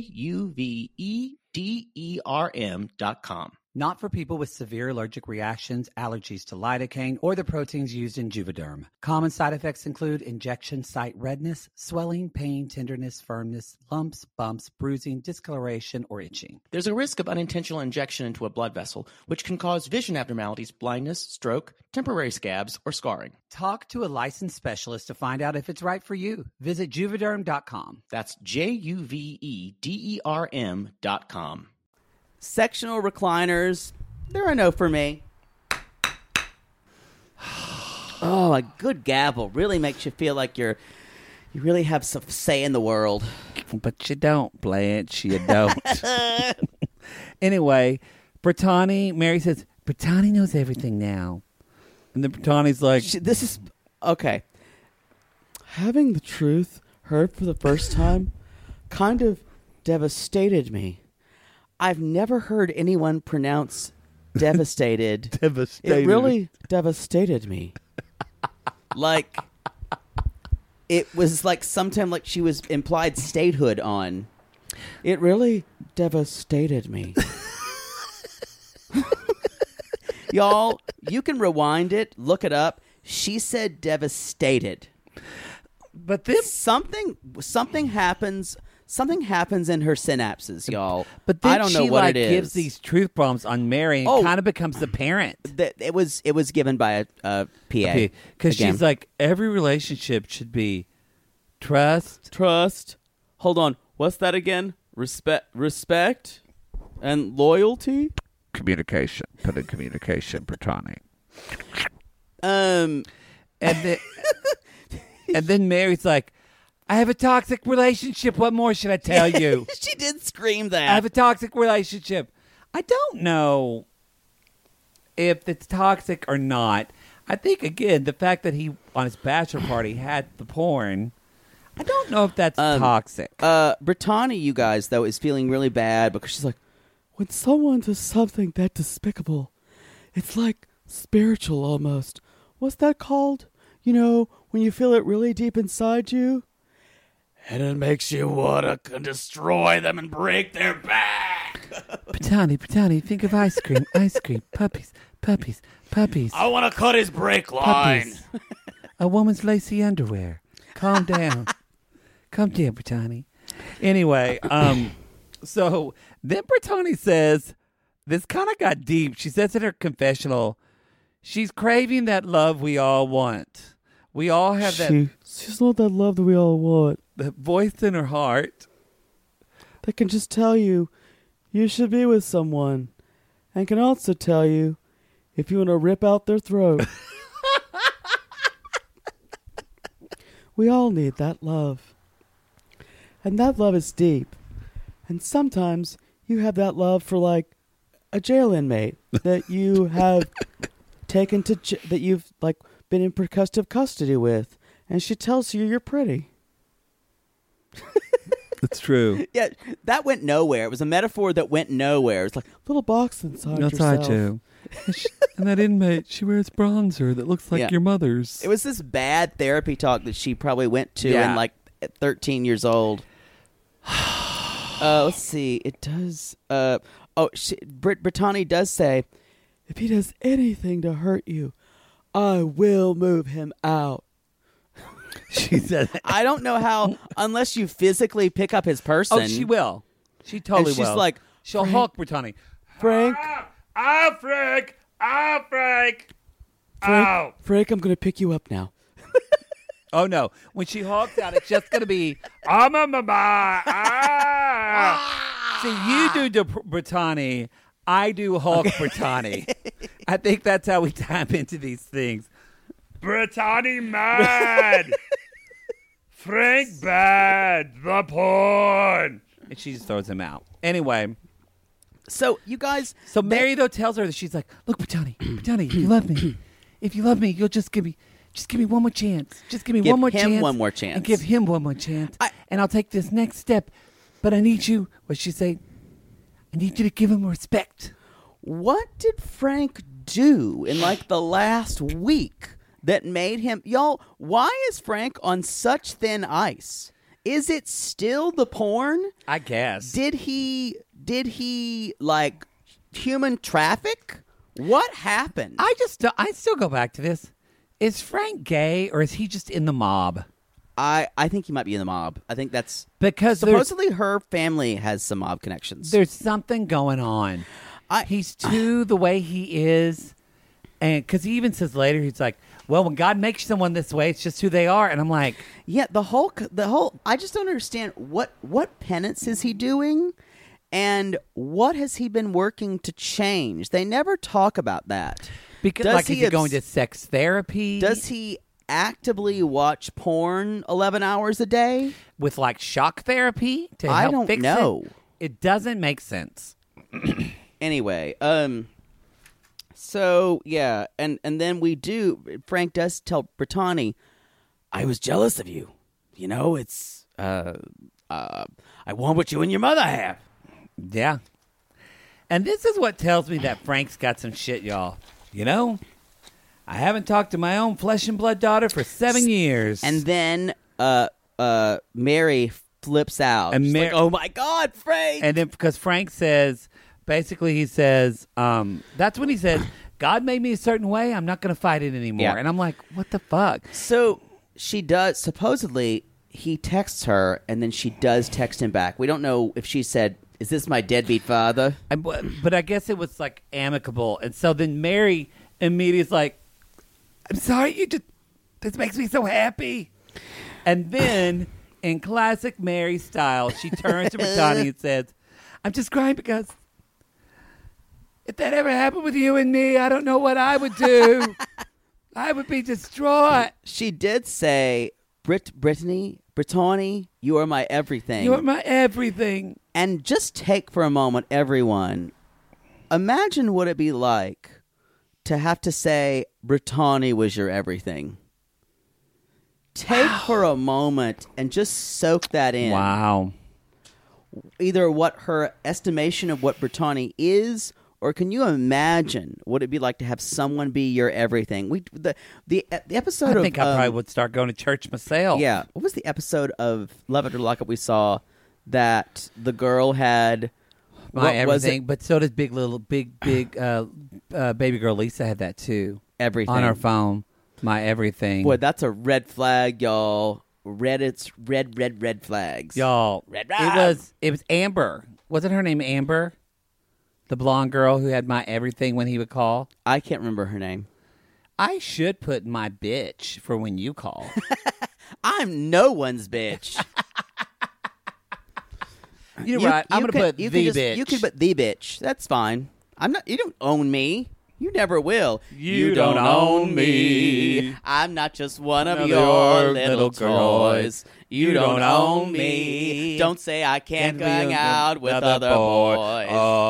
JUVEDERM.com. Not for people with severe allergic reactions, allergies to lidocaine, or the proteins used in Juvederm. Common side effects include injection site redness, swelling, pain, tenderness, firmness, lumps, bumps, bruising, discoloration, or itching. There's a risk of unintentional injection into a blood vessel, which can cause vision abnormalities, blindness, stroke, temporary scabs, or scarring. Talk to a licensed specialist to find out if it's right for you. Visit Juvederm.com. That's JUVEDERM.com. Sectional recliners, they're a no for me. Oh, a good gavel really makes you feel like you really have some say in the world. But you don't, Blanche. You don't. Anyway, Mary says, Brittany knows everything now. And then Brittany's like... This is... Okay. Having the truth heard for the first time kind of devastated me. I've never heard anyone pronounce devastated. Devastated. It really devastated me. Like, it was like sometime like she was implied statehood on. It really devastated me. Y'all, you can rewind it, look it up. She said devastated. But then Something happens. Something happens in her synapses, y'all. But then I don't know she what like it is. gives these truth bombs on Mary and kind of becomes the parent. It was given by a PA. Because she's like, every relationship should be trust. Hold on. What's that again? Respect and loyalty? Communication. Put in communication, Brittany. And then Mary's like, I have a toxic relationship. What more should I tell you? She did scream that. I have a toxic relationship. I don't know if it's toxic or not. I think, again, the fact that he, on his bachelor party, had the porn, I don't know if that's toxic. Brittany, you guys, though, is feeling really bad because she's like, when someone does something that despicable, it's like spiritual almost. What's that called? You know, when you feel it really deep inside you? And it makes you want to destroy them and break their back. Brittany, think of ice cream, puppies. I want to cut his brake line. Puppies. A woman's lacy underwear. Calm down. Calm down, Brittany. Anyway, so then Brittany says, this kind of got deep. She says in her confessional, she's craving that love we all want. We all have that. She's not that love that we all want. The voice in her heart that can just tell you should be with someone, and can also tell you if you want to rip out their throat. We all need that love. And that love is deep. And sometimes you have that love for like a jail inmate that you have taken to that you've like been in percussive custody with, and she tells you you're pretty. It's true. Yeah, that went nowhere. It was a metaphor that went nowhere. It's like a little box inside yourself. You. And that inmate, she wears bronzer that looks like your mother's. It was this bad therapy talk that she probably went to in like at 13 years old. Let's see. It does. Brittany does say, if he does anything to hurt you, I will move him out. She said, I don't know how, unless you physically pick up his person. Oh, she will. She totally will. She's like, she'll Hulk Brittany. Frank. Frank. Frank, I'm going to pick you up now. Oh, no. When she hulks out, it's just going to be, mama. See, you do Brittany. I do Hulk Brittany. I think that's how we tap into these things. Brittany mad. Frank bad, the porn. And she just throws him out. Anyway. So, you guys... So Mary, though, tells her that she's like, look, Brittany, if you love me, you'll just give me one more chance. Just give me Give one more him chance. one more chance. And give him one more chance. And I'll take this next step. But I need you, what'd she say? I need you to give him respect. What did Frank do in like the last week that made him... Y'all, why is Frank on such thin ice? Is it still the porn? I guess. Did he like human traffic? What happened? I still go back to this. Is Frank gay or is he just in the mob? I think he might be in the mob. I think that's because supposedly her family has some mob connections. There's something going on. He's too the way he is, and because he even says later, he's like, "Well, when God makes someone this way, it's just who they are." And I'm like, "Yeah, the whole. I just don't understand what penance is he doing, and what has he been working to change? They never talk about that. Because is he going to sex therapy? Does he actively watch porn 11 hours a day with like shock therapy to help I don't fix know. It doesn't make sense. Anyway, so yeah, and then Frank does tell Brittany, I was jealous of you. You know, it's I want what you and your mother have. Yeah. And this is what tells me that Frank's got some shit, y'all. You know, I haven't talked to my own flesh and blood daughter for 7 years. And then Mary flips out. And She's like, oh my God, Frank. And then because Frank says, basically he says, that's when he says, God made me a certain way, I'm not going to fight it anymore. Yeah. And I'm like, what the fuck? So she does, supposedly, he texts her, and then she does text him back. We don't know if she said, is this my deadbeat father? But I guess it was like amicable. And so then Mary immediately is like, I'm sorry, this makes me so happy. And then in classic Mary style, she turns to Brittany and says, I'm just crying because if that ever happened with you and me, I don't know what I would do. I would be distraught. She did say, Brittany, you are my everything. You are my everything. And just take for a moment, everyone, imagine what it'd be like to have to say Brittany was your everything. Take for a moment and just soak that in. Wow. Either what her estimation of what Brittany is, or can you imagine what it'd be like to have someone be your everything? The episode I think I probably would start going to church myself. Yeah. What was the episode of Love It or Lock It we saw that the girl had my everything, but so does big baby girl Lisa had that too. Everything on her phone. My everything. Boy, that's a red flag, y'all. Reddit's red flags, y'all. Red. It was Amber. Wasn't her name Amber? The blonde girl who had my everything when he would call. I can't remember her name. I should put my bitch for when you call. I'm no one's bitch. You're right. I'm going to put the bitch. You can put the bitch. That's fine. I'm not. You don't own me. You never will. You don't own me. I'm not just one of your little toys. You don't own me. Don't say I can't hang out with other boys.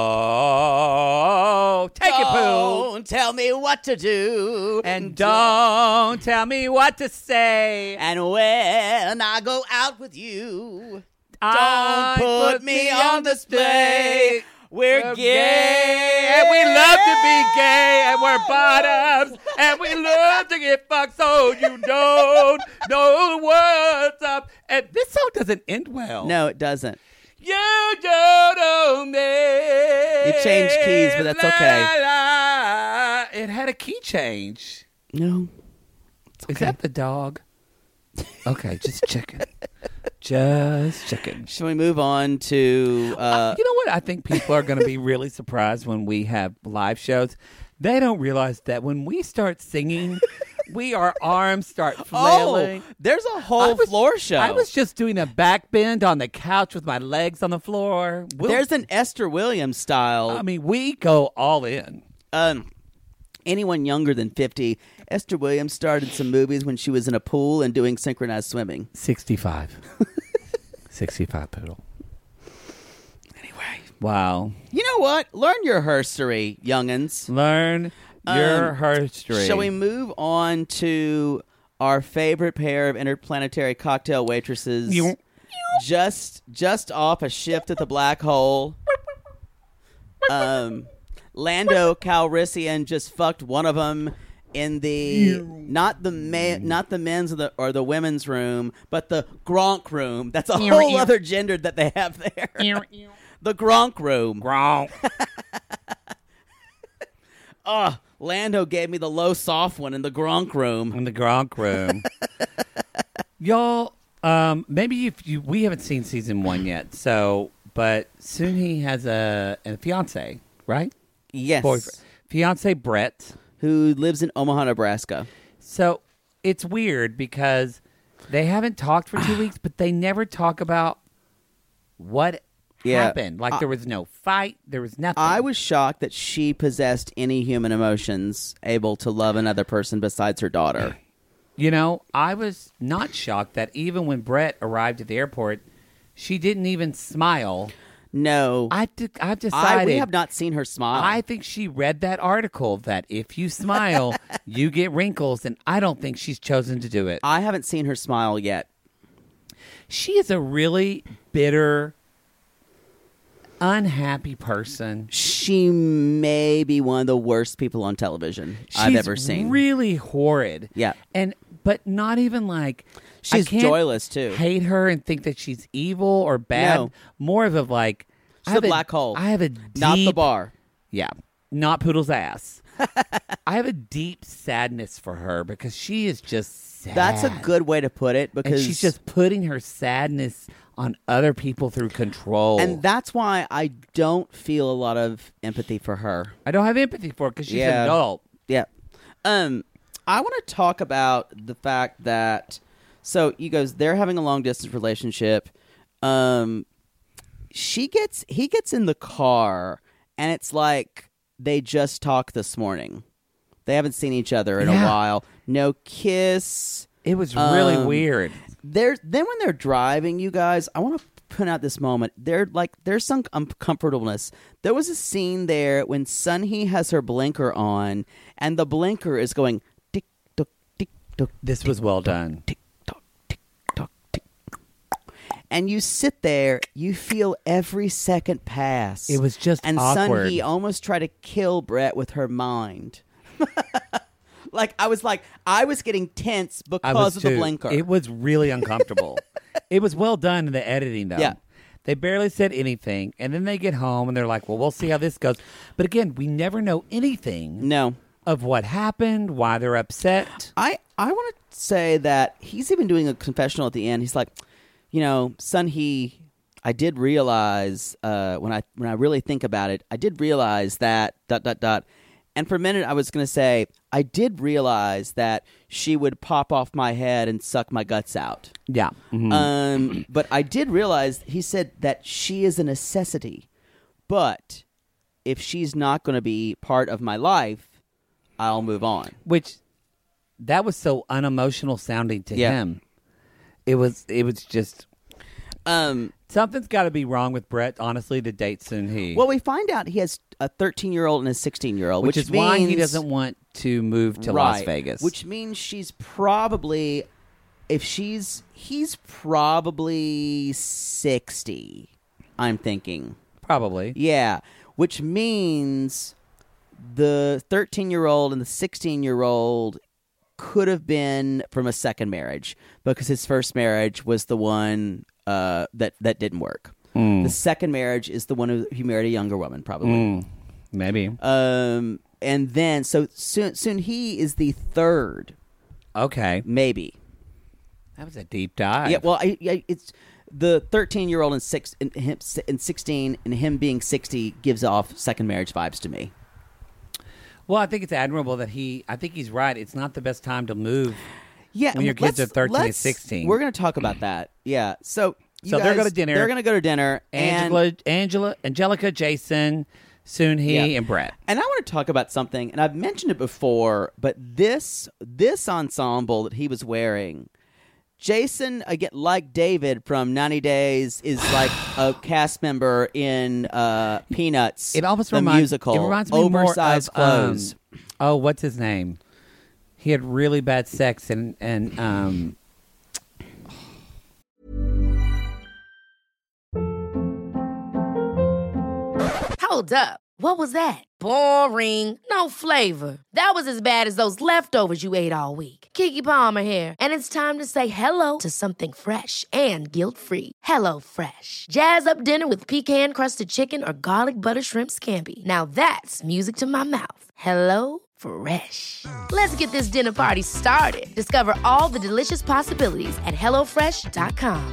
Oh, take it, Pooh. Don't tell me what to do. And don't tell me what to say. And when I go out with you, don't put me on display. We're gay, and we love to be gay, and we're bottoms, and we love to get fucked, so you don't know what's up. And this song doesn't end well. No, it doesn't. You don't know me. It changed keys, but that's okay. It had a key change. No. Okay. Is that the dog? Okay, just checking. Just checking. Shall we move on to... you know what? I think people are going to be really surprised when we have live shows. They don't realize that when we start singing, our arms start flailing. Oh, there's a whole floor show. I was just doing a back bend on the couch with my legs on the floor. There's an Esther Williams style. I mean, we go all in. anyone younger than 50, Esther Williams starred in some movies when she was in a pool and doing synchronized swimming. 65. 65 Poodle. Anyway. Wow. You know what? Learn your herstory, young'uns. Learn your herstory. Shall we move on to our favorite pair of interplanetary cocktail waitresses? Just off a shift at the Black Hole. Lando Calrissian just fucked one of them in the not the men's or the women's room, but the Gronk room. That's a whole other gender that they have there. The Gronk room. Gronk. Lando gave me the low soft one in the Gronk room. In the Gronk room. Y'all, maybe we haven't seen season 1 yet, but soon he has a fiance, right? Yes. Boyfriend. Fiance Brett. Who lives in Omaha, Nebraska. So it's weird because they haven't talked for 2 weeks, but they never talk about what happened. Like there was no fight. There was nothing. I was shocked that she possessed any human emotions able to love another person besides her daughter. You know, I was not shocked that even when Brett arrived at the airport, she didn't even smile. No. I've decided. We have not seen her smile. I think she read that article that if you smile, you get wrinkles, and I don't think she's chosen to do it. I haven't seen her smile yet. She is a really bitter, unhappy person. She may be one of the worst people on television I've ever seen. She's really horrid. Yeah. But not even like... She's I can't joyless, too. Hate her and think that she's evil or bad. No. More of a like... She's a black hole. I have a deep... Not the bar. Yeah. Not Poodle's ass. I have a deep sadness for her because she is just sad. That's a good way to put it because... And she's just putting her sadness on other people through control. And that's why I don't feel a lot of empathy for her. I don't have empathy for her because she's an adult. Yeah. I want to talk about the fact that... So, you guys, they're having a long-distance relationship. He gets in the car, and it's like they just talked this morning. They haven't seen each other in a while. No kiss. It was really weird. Then when they're driving, you guys, I want to point out this moment. There's some uncomfortableness. There was a scene there when Sunhee has her blinker on, and the blinker is going tick tock tick tock. This was well done. Tick tock tick tock tick. And you sit there, you feel every second pass. It was just awkward. Sunhee almost tried to kill Brett with her mind. I was getting tense because of the blinker. It was really uncomfortable. It was well done in the editing, though. Yeah. They barely said anything, and then they get home, and they're like, well, we'll see how this goes. But again, we never know anything of what happened, why they're upset. I want to say that he's even doing a confessional at the end. He's like, Sunhee, I did realize, when I really think about it, I did realize that, ... And for a minute, I was going to say, I did realize that she would pop off my head and suck my guts out. Yeah. Mm-hmm. But I did realize, he said that she is a necessity. But if she's not going to be part of my life, I'll move on. Which, that was so unemotional sounding to him. It was just... something's got to be wrong with Brett, honestly, to date Sunhee. Well, we find out he has a 13-year-old and a 16-year-old, which is why he doesn't want to move to Las Vegas. Which means she's probably, he's probably 60, I'm thinking. Probably. Yeah, which means the 13-year-old and the 16-year-old could have been from a second marriage because his first marriage was the one that didn't work. The second marriage is the one who he married a younger woman, probably. Maybe. And then, so Sunhee is the third. Okay. Maybe. That was a deep dive. Yeah, well, it's the 13-year-old and 16 and him being 60 gives off second marriage vibes to me. Well, I think it's admirable that I think he's right. It's not the best time to move. Yeah, when your kids are 13 and 16. We're going to talk about that. Yeah. So they're going to dinner. They're going to go to dinner. Angelica, Jason, Soon-Hee and Brett. And I want to talk about something, and I've mentioned it before, but this ensemble that he was wearing, Jason, again, like David from 90 Days, is like a cast member in Peanuts. It almost the musical. It reminds me oversized more of, clothes. What's his name? He had really bad sex and Hold up. What was that? Boring. No flavor. That was as bad as those leftovers you ate all week. Keke Palmer here, and it's time to say hello to something fresh and guilt-free. Hello Fresh. Jazz up dinner with pecan-crusted chicken or garlic butter shrimp scampi. Now that's music to my mouth. Hello Fresh. Let's get this dinner party started. Discover all the delicious possibilities at hellofresh.com.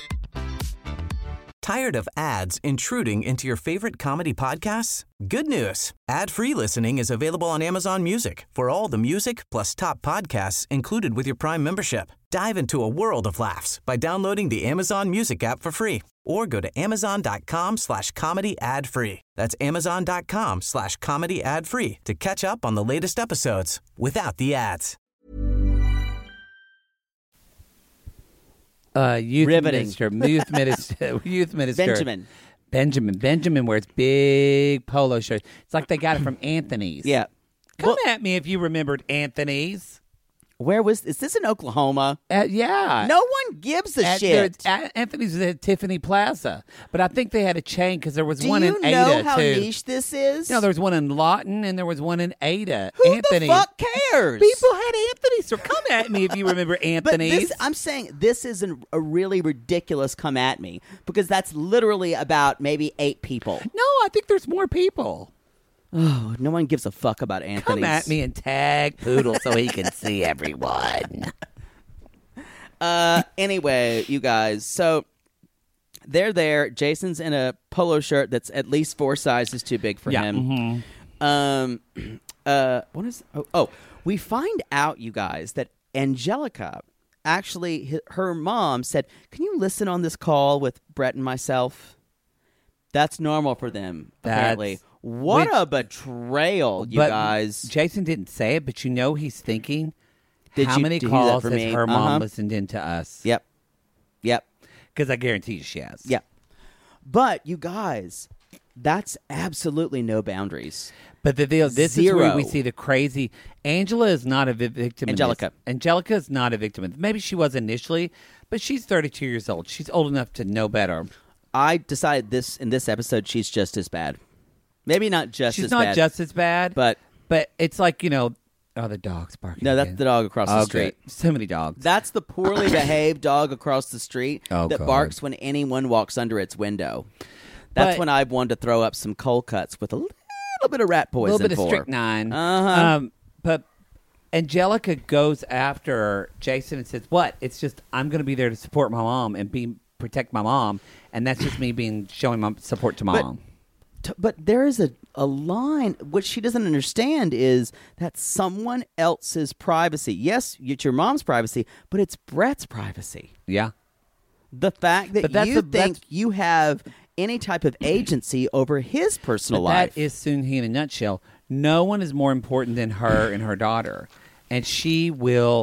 Tired of ads intruding into your favorite comedy podcasts? Good news. Ad-free listening is available on Amazon Music for all the music plus top podcasts included with your Prime membership. Dive into a world of laughs by downloading the Amazon Music app for free or go to amazon.com/comedy ad-free. That's amazon.com/comedy ad-free to catch up on the latest episodes without the ads. Youth Riveting. Minister. Benjamin wears big polo shirts. It's like they got it from Anthony's. Yeah. Come at me if you remembered Anthony's. Is this in Oklahoma? Yeah. No one gives a shit. Anthony's was at Tiffany Plaza. But I think they had a chain because there was one in Ada, Do you know how too. niche this is? No, there was one in Lawton and there was one in Ada. Who Anthony. the fuck cares? People had Anthony's. So come at me if you remember But Anthony's. I'm saying this is a really ridiculous come at me because that's literally about maybe 8 people. No, I think there's more people. Oh, no one gives a fuck about Anthony's. Come at me and tag Poodle so he can see everyone. Anyway, you guys, so they're there. Jason's in a polo shirt that's at least 4 sizes too big for him. What is? We find out, you guys, that Angelica actually, her mom said, "Can you listen on this call with Brett and myself?" That's normal for them, apparently. What a betrayal, you guys. Jason didn't say it, but you know he's thinking, Did how you many do that calls for has me? her mom listened into us? Yep. Because I guarantee you she has. Yep. But, you guys, that's absolutely no boundaries. But the deal, this is where we see the crazy. Angela is not a victim. Angelica is not a victim. Maybe she was initially, but she's 32 years old. She's old enough to know better. I decided in this episode, she's just as bad. Maybe not just She's as not bad. just as bad, but it's like, the dog's barking. No, that's again. the dog across the street. Great. So many dogs. That's the poorly behaved dog across the street that God. barks when anyone walks under its window. That's when I wanted to throw up some cold cuts with a little bit of rat poison. A little bit of strychnine. But Angelica goes after Jason and says, "What? It's just I'm going to be there to support my mom and protect my mom, and that's just me showing my support to my mom." But there is a line which she doesn't understand is that someone else's privacy. Yes, it's your mom's privacy, but it's Brett's privacy. Yeah. The fact that you think you have any type of agency over his personal life. That is Soon-Hee in a nutshell. No one is more important than her and her daughter. And she will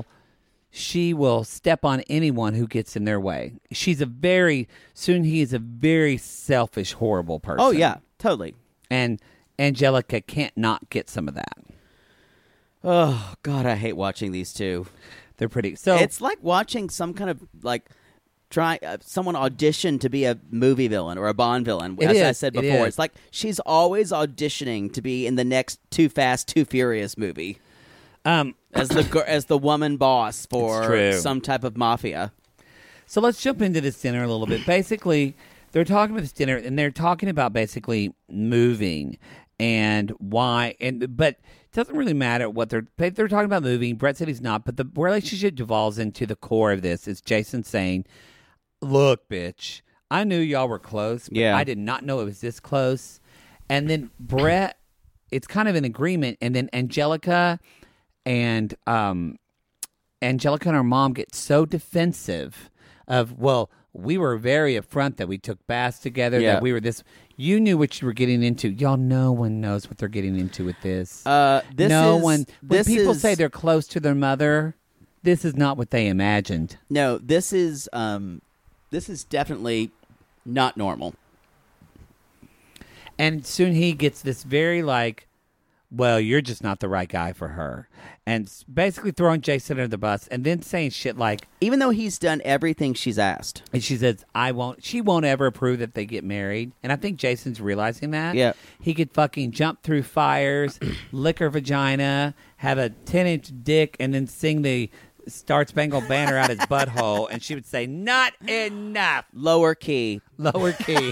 step on anyone who gets in their way. Soon-Hee is a very selfish, horrible person. Oh, yeah, totally. And Angelica can't not get some of that. Oh, God, I hate watching these two. They're pretty. So it's like watching some kind of someone audition to be a movie villain or a Bond villain. As I said before, it's like she's always auditioning to be in the next Too Fast, Too Furious movie. As the woman boss for some type of mafia. So let's jump into this dinner a little bit. Basically, they're talking about this dinner, and they're talking about basically moving and why. But it doesn't really matter what they're talking about moving. Brett said he's not, but the relationship devolves into the core of this. Is Jason saying, "Look, bitch, I knew y'all were close, but I did not know it was this close." And then Brett, it's kind of an agreement, and then Angelica and her mom get so defensive of, well, we were very upfront that we took baths together, Yeah. that we were this. You knew what you were getting into. Y'all, no one knows what they're getting into with this. When people say they're close to their mother, this is not what they imagined. No, this is definitely not normal. And soon he gets this very well, you're just not the right guy for her. And basically throwing Jason under the bus and then saying shit like... Even though he's done everything she's asked. And she says, she won't ever approve that they get married. And I think Jason's realizing that. Yeah. He could fucking jump through fires, lick her vagina, have a 10-inch dick, and then sing the Star Spangled Banner out his butthole. And she would say, not enough. Lower key. Lower key.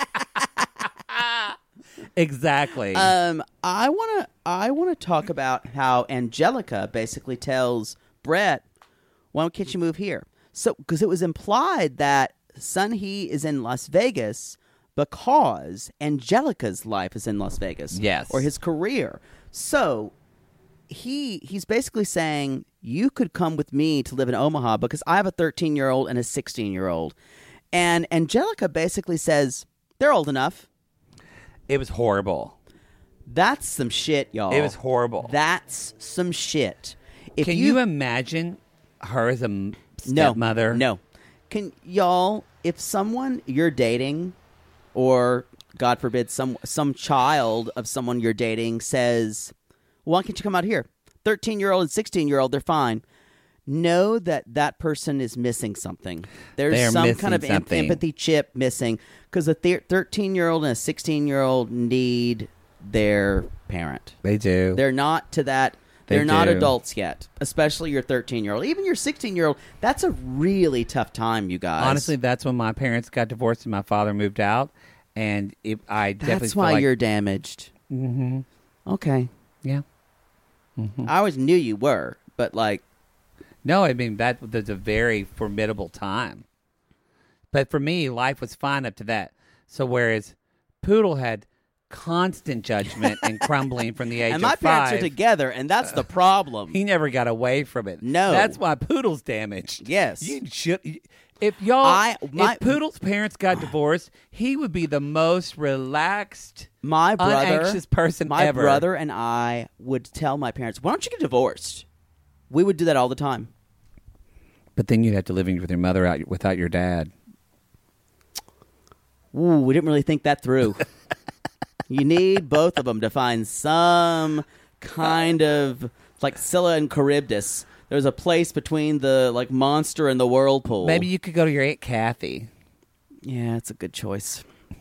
Exactly. I wanna talk about how Angelica basically tells Brett, "Why can't you move here?" So, because it was implied that Sun Hee is in Las Vegas because Angelica's life is in Las Vegas, yes, or his career. So he's basically saying, "You could come with me to live in Omaha because I have a 13-year-old and a 16-year-old," and Angelica basically says, "They're old enough." It was horrible. That's some shit, y'all. It was horrible. That's some shit. Can you imagine her as a stepmother? No. Can y'all, if someone you're dating, or God forbid, some child of someone you're dating says, "Why can't you come out here?" 13-year-old and 16-year-old, they're fine. Know that person is missing something. There's some kind of empathy chip missing, because a 13-year-old and a 16-year-old need their parent. They do. They're not to that. They're not adults yet, especially your 13-year-old. Even your 16-year-old, that's a really tough time, you guys. Honestly, that's when my parents got divorced and my father moved out. And I definitely That's why you're damaged. Mm-hmm. Okay. Yeah. Mm-hmm. I always knew you were, but No, I mean, that was a very formidable time. But for me, life was fine up to that. So whereas Poodle had constant judgment and crumbling from the age of 5. And my parents are together, and that's the problem. He never got away from it. No. That's why Poodle's damaged. Yes. You should... If if Poodle's parents got divorced, he would be the most relaxed, unanxious person my ever. My brother and I would tell my parents, "Why don't you get divorced?" We would do that all the time. But then you'd have to live with your mother without your dad. Ooh, we didn't really think that through. You need both of them to find some kind of, like Scylla and Charybdis. There's a place between the monster and the whirlpool. Maybe you could go to your Aunt Kathy. Yeah, it's a good choice.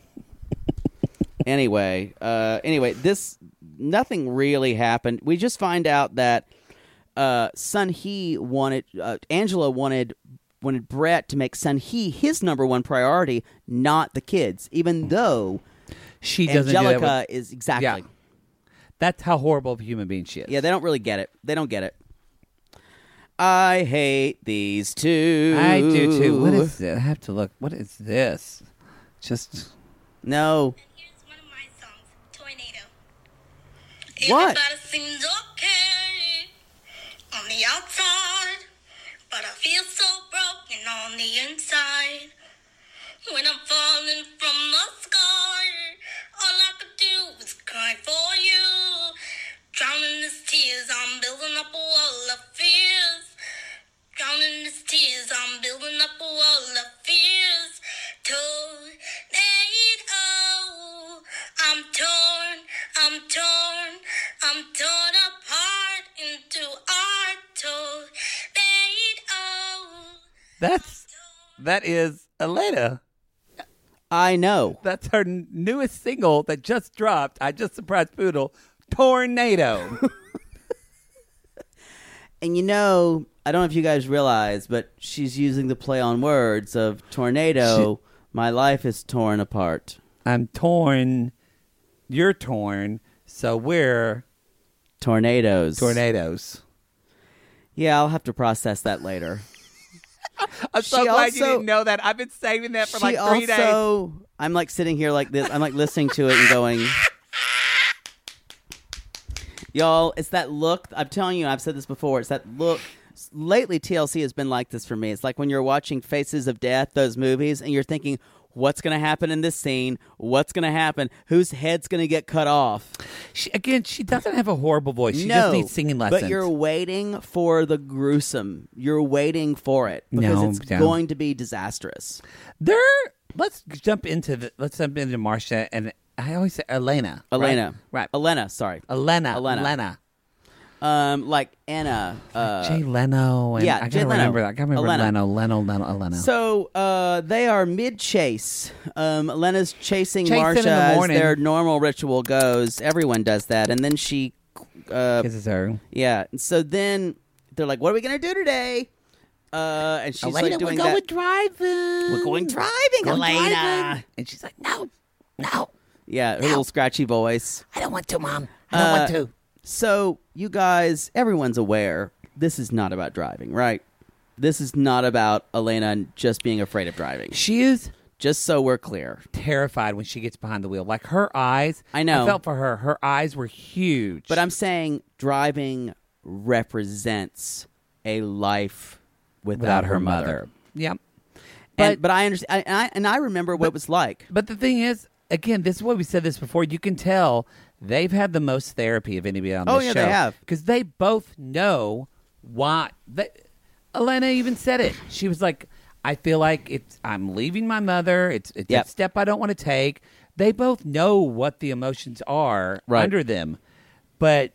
Anyway, this nothing really happened. We just find out that Sun Hee Angela wanted Brett to make Sun Hee his number one priority, not the kids, even though she doesn't. Angelica is exactly. Yeah. That's how horrible of a human being she is. Yeah, they don't really get it. They don't get it. I hate these two. I do too. What is it? I have to look. What is this? Just no. Here's one of my songs, Tornado. What? Everybody seems okay on the outside, but I feel so broken on the inside. When I'm falling from the sky, all I could do is cry for you. Drowning these tears, I'm building up a wall of fears. Drowning these tears, I'm building up a wall of fears. Tornado, I'm torn, I'm torn, I'm torn apart into art. Tornado. that is Elena. I know. That's her newest single that just dropped. I just surprised Poodle. Tornado. And I don't know if you guys realize, but she's using the play on words of tornado. My life is torn apart. I'm torn. You're torn. So we're tornadoes. Yeah, I'll have to process that later. I'm so glad you didn't know that. I've been saving that for 3 days. I'm sitting here like this. I'm listening to it and going. Y'all, it's that look. I'm telling you, I've said this before. It's that look. Lately, TLC has been like this for me. It's like when you're watching Faces of Death, those movies, and you're thinking, what's going to happen in this scene? What's going to happen? Whose head's going to get cut off? She doesn't have a horrible voice. She just needs singing lessons. But you're waiting for the gruesome. You're waiting for it because it's going to be disastrous. Let's jump into Marsha, and I always say Elena. Right. Elena, sorry. Elena. Like Anna. Jay Leno. And I gotta remember that. I gotta remember Leno. So they are mid-chase. Elena's chasing Marsha as their normal ritual goes. Everyone does that. And then she... kisses her. Yeah. So then they're like, what are we going to do today? And she's Elena, like doing we're going driving. We're going driving, Elena. Driving. And she's like, no. Yeah, her little scratchy voice. I don't want to, Mom. I don't want to. So, you guys, everyone's aware this is not about driving, right? This is not about Elena just being afraid of driving. She is. Just so we're clear. Terrified when she gets behind the wheel. Like her eyes. I know. I felt for her. Her eyes were huge. But I'm saying driving represents a life without her mother. Yep. But I understand. And I remember what it was like. But the thing is, again, this is what we said this before. You can tell they've had the most therapy of anybody on this show. Oh, yeah, they have. Because they both know why. Elena even said it. She was like, I feel like I'm leaving my mother. It's a step I don't want to take. They both know what the emotions are under them. But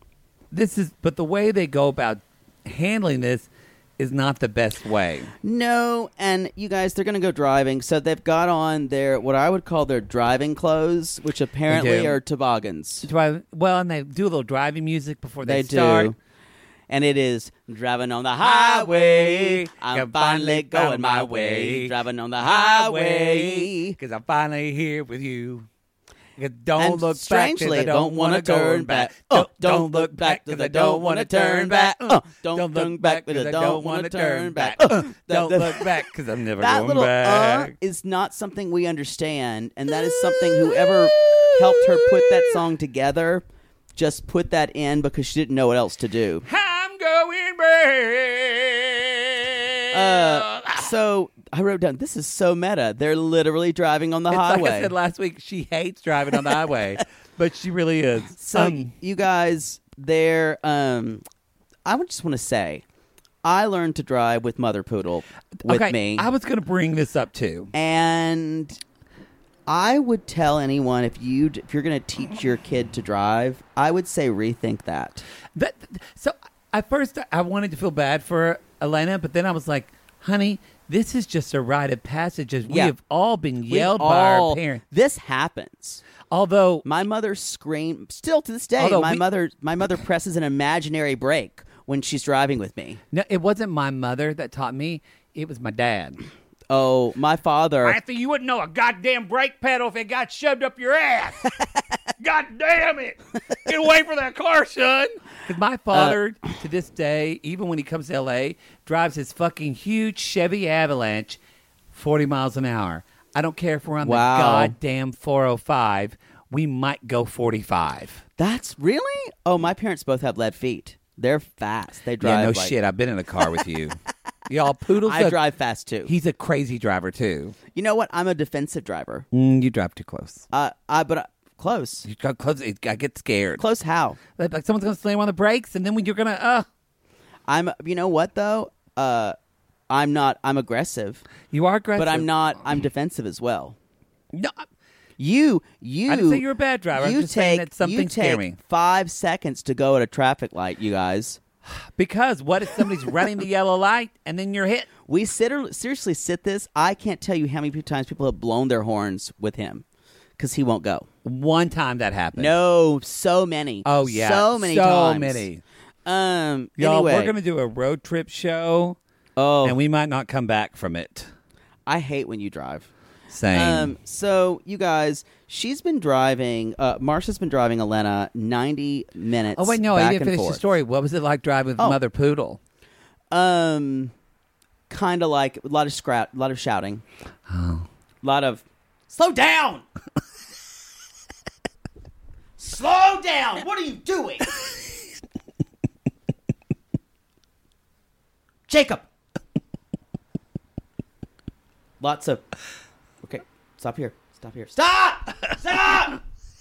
the way they go about handling this is not the best way. No, and you guys, they're going to go driving, so they've got on their, what I would call their driving clothes, which apparently are toboggans. Well, and they do a little driving music before they start. Do. And it is, driving on the highway, I'm finally going my way. Driving on the highway, because I'm finally here with you. Don't look back, strangely, I don't want to turn back. Don't look back, because I don't want to turn back. Don't look back, because I don't want to turn back. Don't look back, because I'm never that going little back. Is not something we understand, and that is something whoever helped her put that song together just put that in because she didn't know what else to do. I'm going back. So I wrote down, this is so meta. They're literally driving on the highway. Like I said last week, she hates driving on the highway, but she really is. So you guys, I just want to say, I learned to drive with Mother Poodle with me. I was going to bring this up too. And I would tell anyone, if you're going to teach your kid to drive, I would say rethink that. So at first I wanted to feel bad for Elena, but then I was like, honey, this is just a rite of passage. As we have all been yelled by our parents. This happens. Although my mother screamed, still to this day, my mother presses an imaginary brake when she's driving with me. No, it wasn't my mother that taught me. It was my dad. Oh, my father. Arthur, you wouldn't know a goddamn brake pedal if it got shoved up your ass. God damn it. Get away from that car, son. Because my father, to this day, even when he comes to L.A., drives his fucking huge Chevy Avalanche 40 miles an hour. I don't care if we're on the goddamn 405. We might go 45. That's really? Oh, my parents both have lead feet. They're fast. They drive. Yeah, no shit. I've been in a car with you. Y'all, Poodle's I drive fast, too. He's a crazy driver, too. You know what? I'm a defensive driver. You drive too close. Close. You got close. I get scared. Close how? Like someone's going to slam on the brakes, and then when you're going to, You know what, though? I'm aggressive. You are aggressive. But I'm defensive as well. No. You. I didn't say you're a bad driver. I'm just saying that something's scary. You take 5 seconds to go at a traffic light, you guys. Because what if somebody's running the yellow light and then you're hit? We seriously sit this. I can't tell you how many times people have blown their horns with him because he won't go. One time that happened. No, so many. Oh, yeah. So many times. So many. Y'all, anyway. We're going to do a road trip show. Oh. And we might not come back from it. I hate when you drive. Same. So, you guys, she's been driving, Marsha's been driving Elena 90 minutes. Oh, wait, no, I didn't finish forth. the story. What was it like driving with Mother Poodle? Kind of like a lot of shouting. Oh. A lot of, slow down! Slow down. What are you doing? Jacob. Lots of... Okay, stop here. Stop here. Stop! Stop!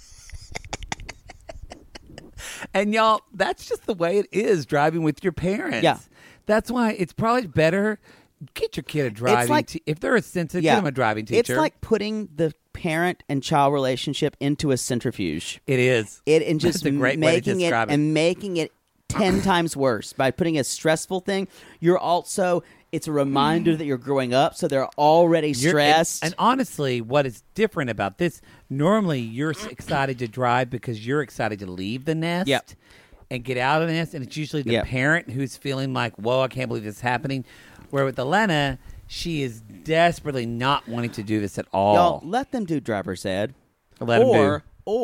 And y'all, that's just the way it is driving with your parents. Yeah. That's why it's probably better get your kid a driving if they're a sensitive, get them a driving teacher. It's like putting the parent and child relationship into a centrifuge. It is. And just That's a great way to describe it. And making it 10 times worse by putting a stressful thing. You're also... It's a reminder that you're growing up, so they're already stressed. And honestly, what is different about this, normally you're excited to drive because you're excited to leave the nest and get out of the nest, and it's usually the parent who's feeling like, whoa, I can't believe this is happening. Where with Elena, she is desperately not wanting to do this at all. Y'all, let them do driver's ed. Let them do.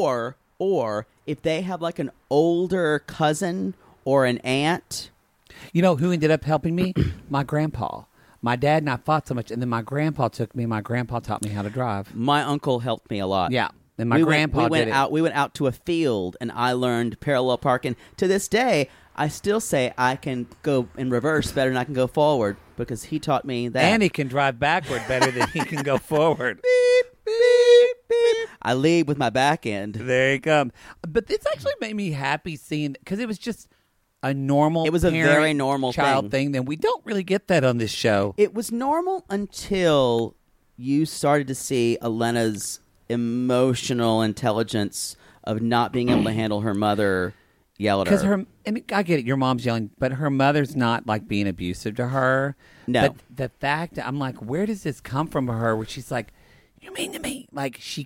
Or if they have like an older cousin or an aunt... You know who ended up helping me? My grandpa. My dad and I fought so much, and then my grandpa took me, and my grandpa taught me how to drive. My uncle helped me a lot. Yeah, and my grandpa did it. We went out to a field, and I learned parallel parking. To this day, I still say I can go in reverse better than I can go forward because he taught me that. And he can drive backward better than he can go forward. Beep, beep, beep. I lead with my back end. There you go. But this actually made me happy seeing, because it was just... a normal It was a very normal child thing. Then we don't really get that on this show. It was normal until you started to see Elena's emotional intelligence of not being able to handle her mother yell at her. And I get it, your mom's yelling, but her mother's not like being abusive to her. No. But the fact, I'm like, where does this come from her? Where she's like, you mean to me? Like she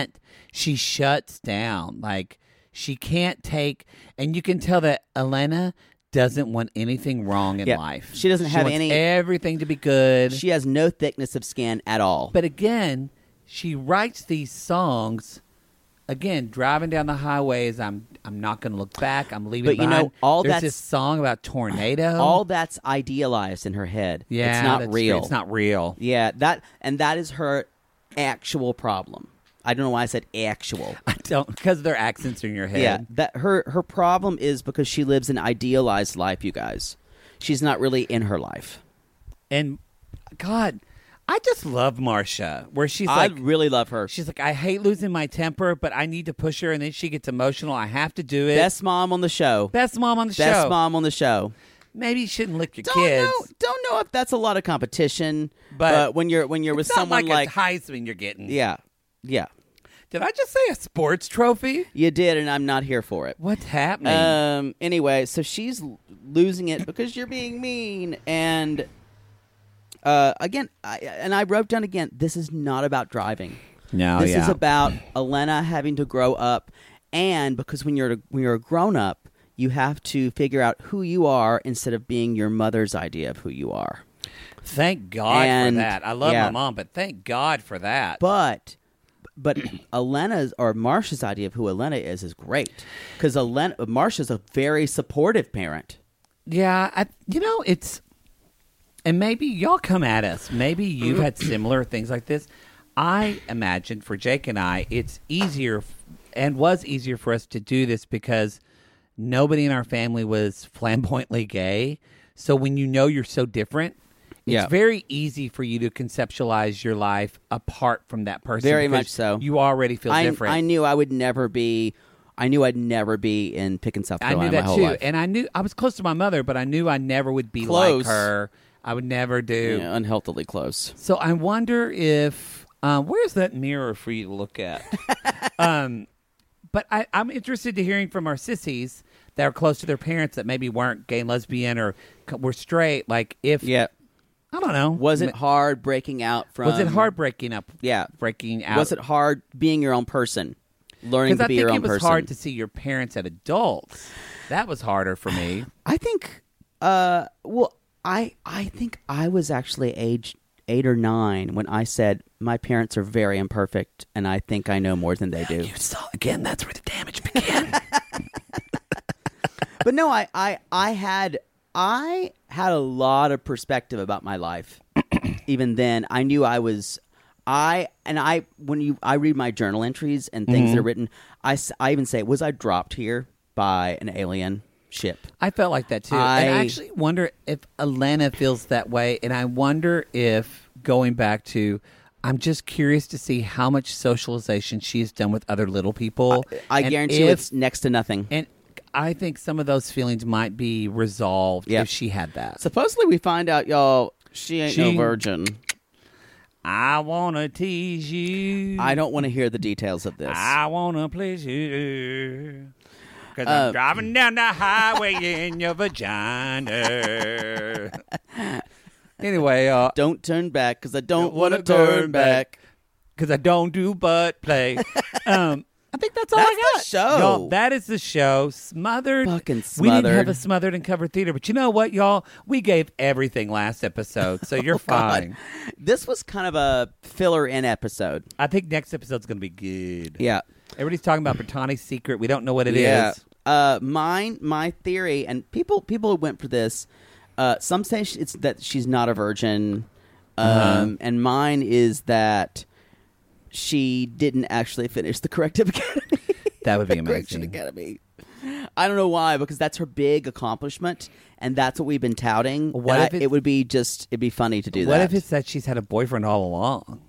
shuts down. Like, she can't take, and you can tell that Elena doesn't want anything wrong in life. She doesn't have wants any... everything to be good. She has no thickness of skin at all. But again, she writes these songs, again, driving down the highways, I'm not going to look back, I'm leaving behind. You know, There's this song about tornado. All that's idealized in her head. Yeah, it's not real. True. It's not real. Yeah, that is her actual problem. I don't know why I said actual. I don't, because their accents are in your head. Yeah, that her problem is because she lives an idealized life, you guys. She's not really in her life. And, God, I just love Marcia, where she's I like... I really love her. She's like, I hate losing my temper, but I need to push her, and then she gets emotional. I have to do it. Best mom on the show. Best mom on the show. Best mom on the show. Maybe you shouldn't lick your kids. Don't know if that's a lot of competition, but when you're with someone like a Heisman you're getting. Yeah. Did I just say a sports trophy? You did, and I'm not here for it. What's happening? Anyway, so she's losing it because you're being mean. And again, I wrote down again, this is not about driving. No, This is about Elena having to grow up. And because when you're a grown-up, you have to figure out who you are instead of being your mother's idea of who you are. Thank God for that. I love my mom, but thank God for that. But Elena's or Marcia's idea of who Elena is great because Marcia's a very supportive parent. Yeah, it's, and maybe y'all come at us. Maybe you've had similar things like this. I imagine for Jake and I, it's easier and was easier for us to do this because nobody in our family was flamboyantly gay. So when you know you're so different, it's very easy for you to conceptualize your life apart from that person. Very much so. You already feel different. I knew I'd never be in Pickens, South Carolina. I knew that my whole too. life. And I knew I was close to my mother, but I knew I never would be Close. like her. I would never do. Yeah, unhealthily close. So I wonder if where's that mirror for you to look at? But I'm interested to hearing from our sissies that are close to their parents that maybe weren't gay and lesbian or were straight. Like if I don't know. Was it hard breaking out from... Was it hard breaking up? Yeah. Breaking out. Was it hard being your own person? Learning to be your own person? Because I think it was hard to see your parents as adults. That was harder for me. I think... I think I was actually age 8 or 9 when I said, my parents are very imperfect, and I think I know more than they do. You saw, again, that's where the damage began. But no, I had a lot of perspective about my life. Even then, I knew I I read my journal entries and things that are written, I even say, was I dropped here by an alien ship? I felt like that too. And I actually wonder if Elena feels that way. And I wonder if, going back to, I'm just curious to see how much socialization she's done with other little people. I guarantee you it's next to nothing. And I think some of those feelings might be resolved if she had that. Supposedly we find out, y'all, she ain't no virgin. I want to tease you. I don't want to hear the details of this. I want to please you. Because I'm driving down the highway in your vagina. Anyway. Don't turn back because I don't want to turn back. Because I don't do butt play. I think that's all I got. The show. Y'all, that is the show. Smothered. Fucking Smothered. We didn't have a Smothered and Covered theater. But you know what, y'all? We gave everything last episode. So you're fine. This was kind of a filler-in episode. I think next episode's going to be good. Yeah. Everybody's talking about Brittany's secret. We don't know what it is. My theory, and people went for this. Some say it's that she's not a virgin. And mine is that she didn't actually finish the Corrective Academy. That would be amazing. Correction Academy. I don't know why, because that's her big accomplishment, and that's what we've been touting. What if it would be it'd be funny to do that. What if it's that she's had a boyfriend all along?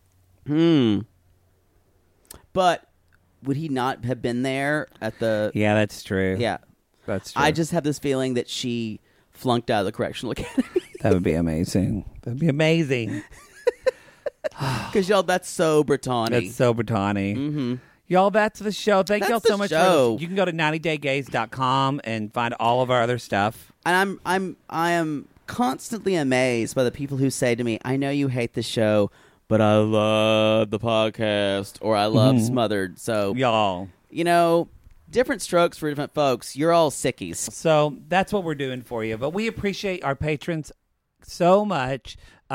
But would he not have been there at the... Yeah, that's true. Yeah. That's true. I just have this feeling that she flunked out of the Correctional Academy. That would be amazing. That would be amazing. Because, y'all, that's so Brittany. That's so Brittany. Mm-hmm. Y'all, that's the show. Thank y'all so much. Show. You can go to 90daygays.com and find all of our other stuff. And I am constantly amazed by the people who say to me, I know you hate the show, but I love the podcast, or I love Smothered. So, y'all, you know, different strokes for different folks. You're all sickies. So that's what we're doing for you. But we appreciate our patrons so much.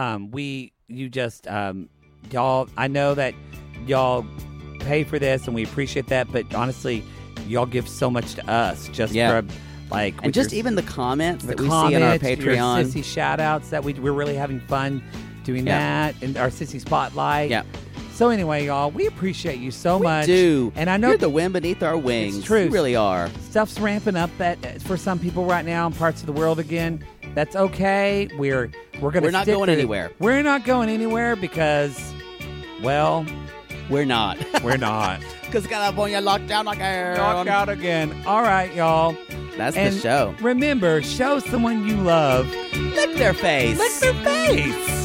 Y'all, I know that y'all pay for this and we appreciate that, but honestly, y'all give so much to us just for like, and just even the comments that we see on our Patreon, your sissy shout outs that we're really having fun doing that, and our sissy spotlight. Yeah. So anyway, y'all, we appreciate you so much. We do. And I know you're the wind beneath our wings. It's true. You really are. Stuff's ramping up for some people right now in parts of the world again. That's okay. We're not going anywhere. We're not going anywhere because, well, we're not. We're not. Because California locked down again. Locked out again. All right, y'all. That's the show. Remember, show someone you love. Lick their face. Lick their face.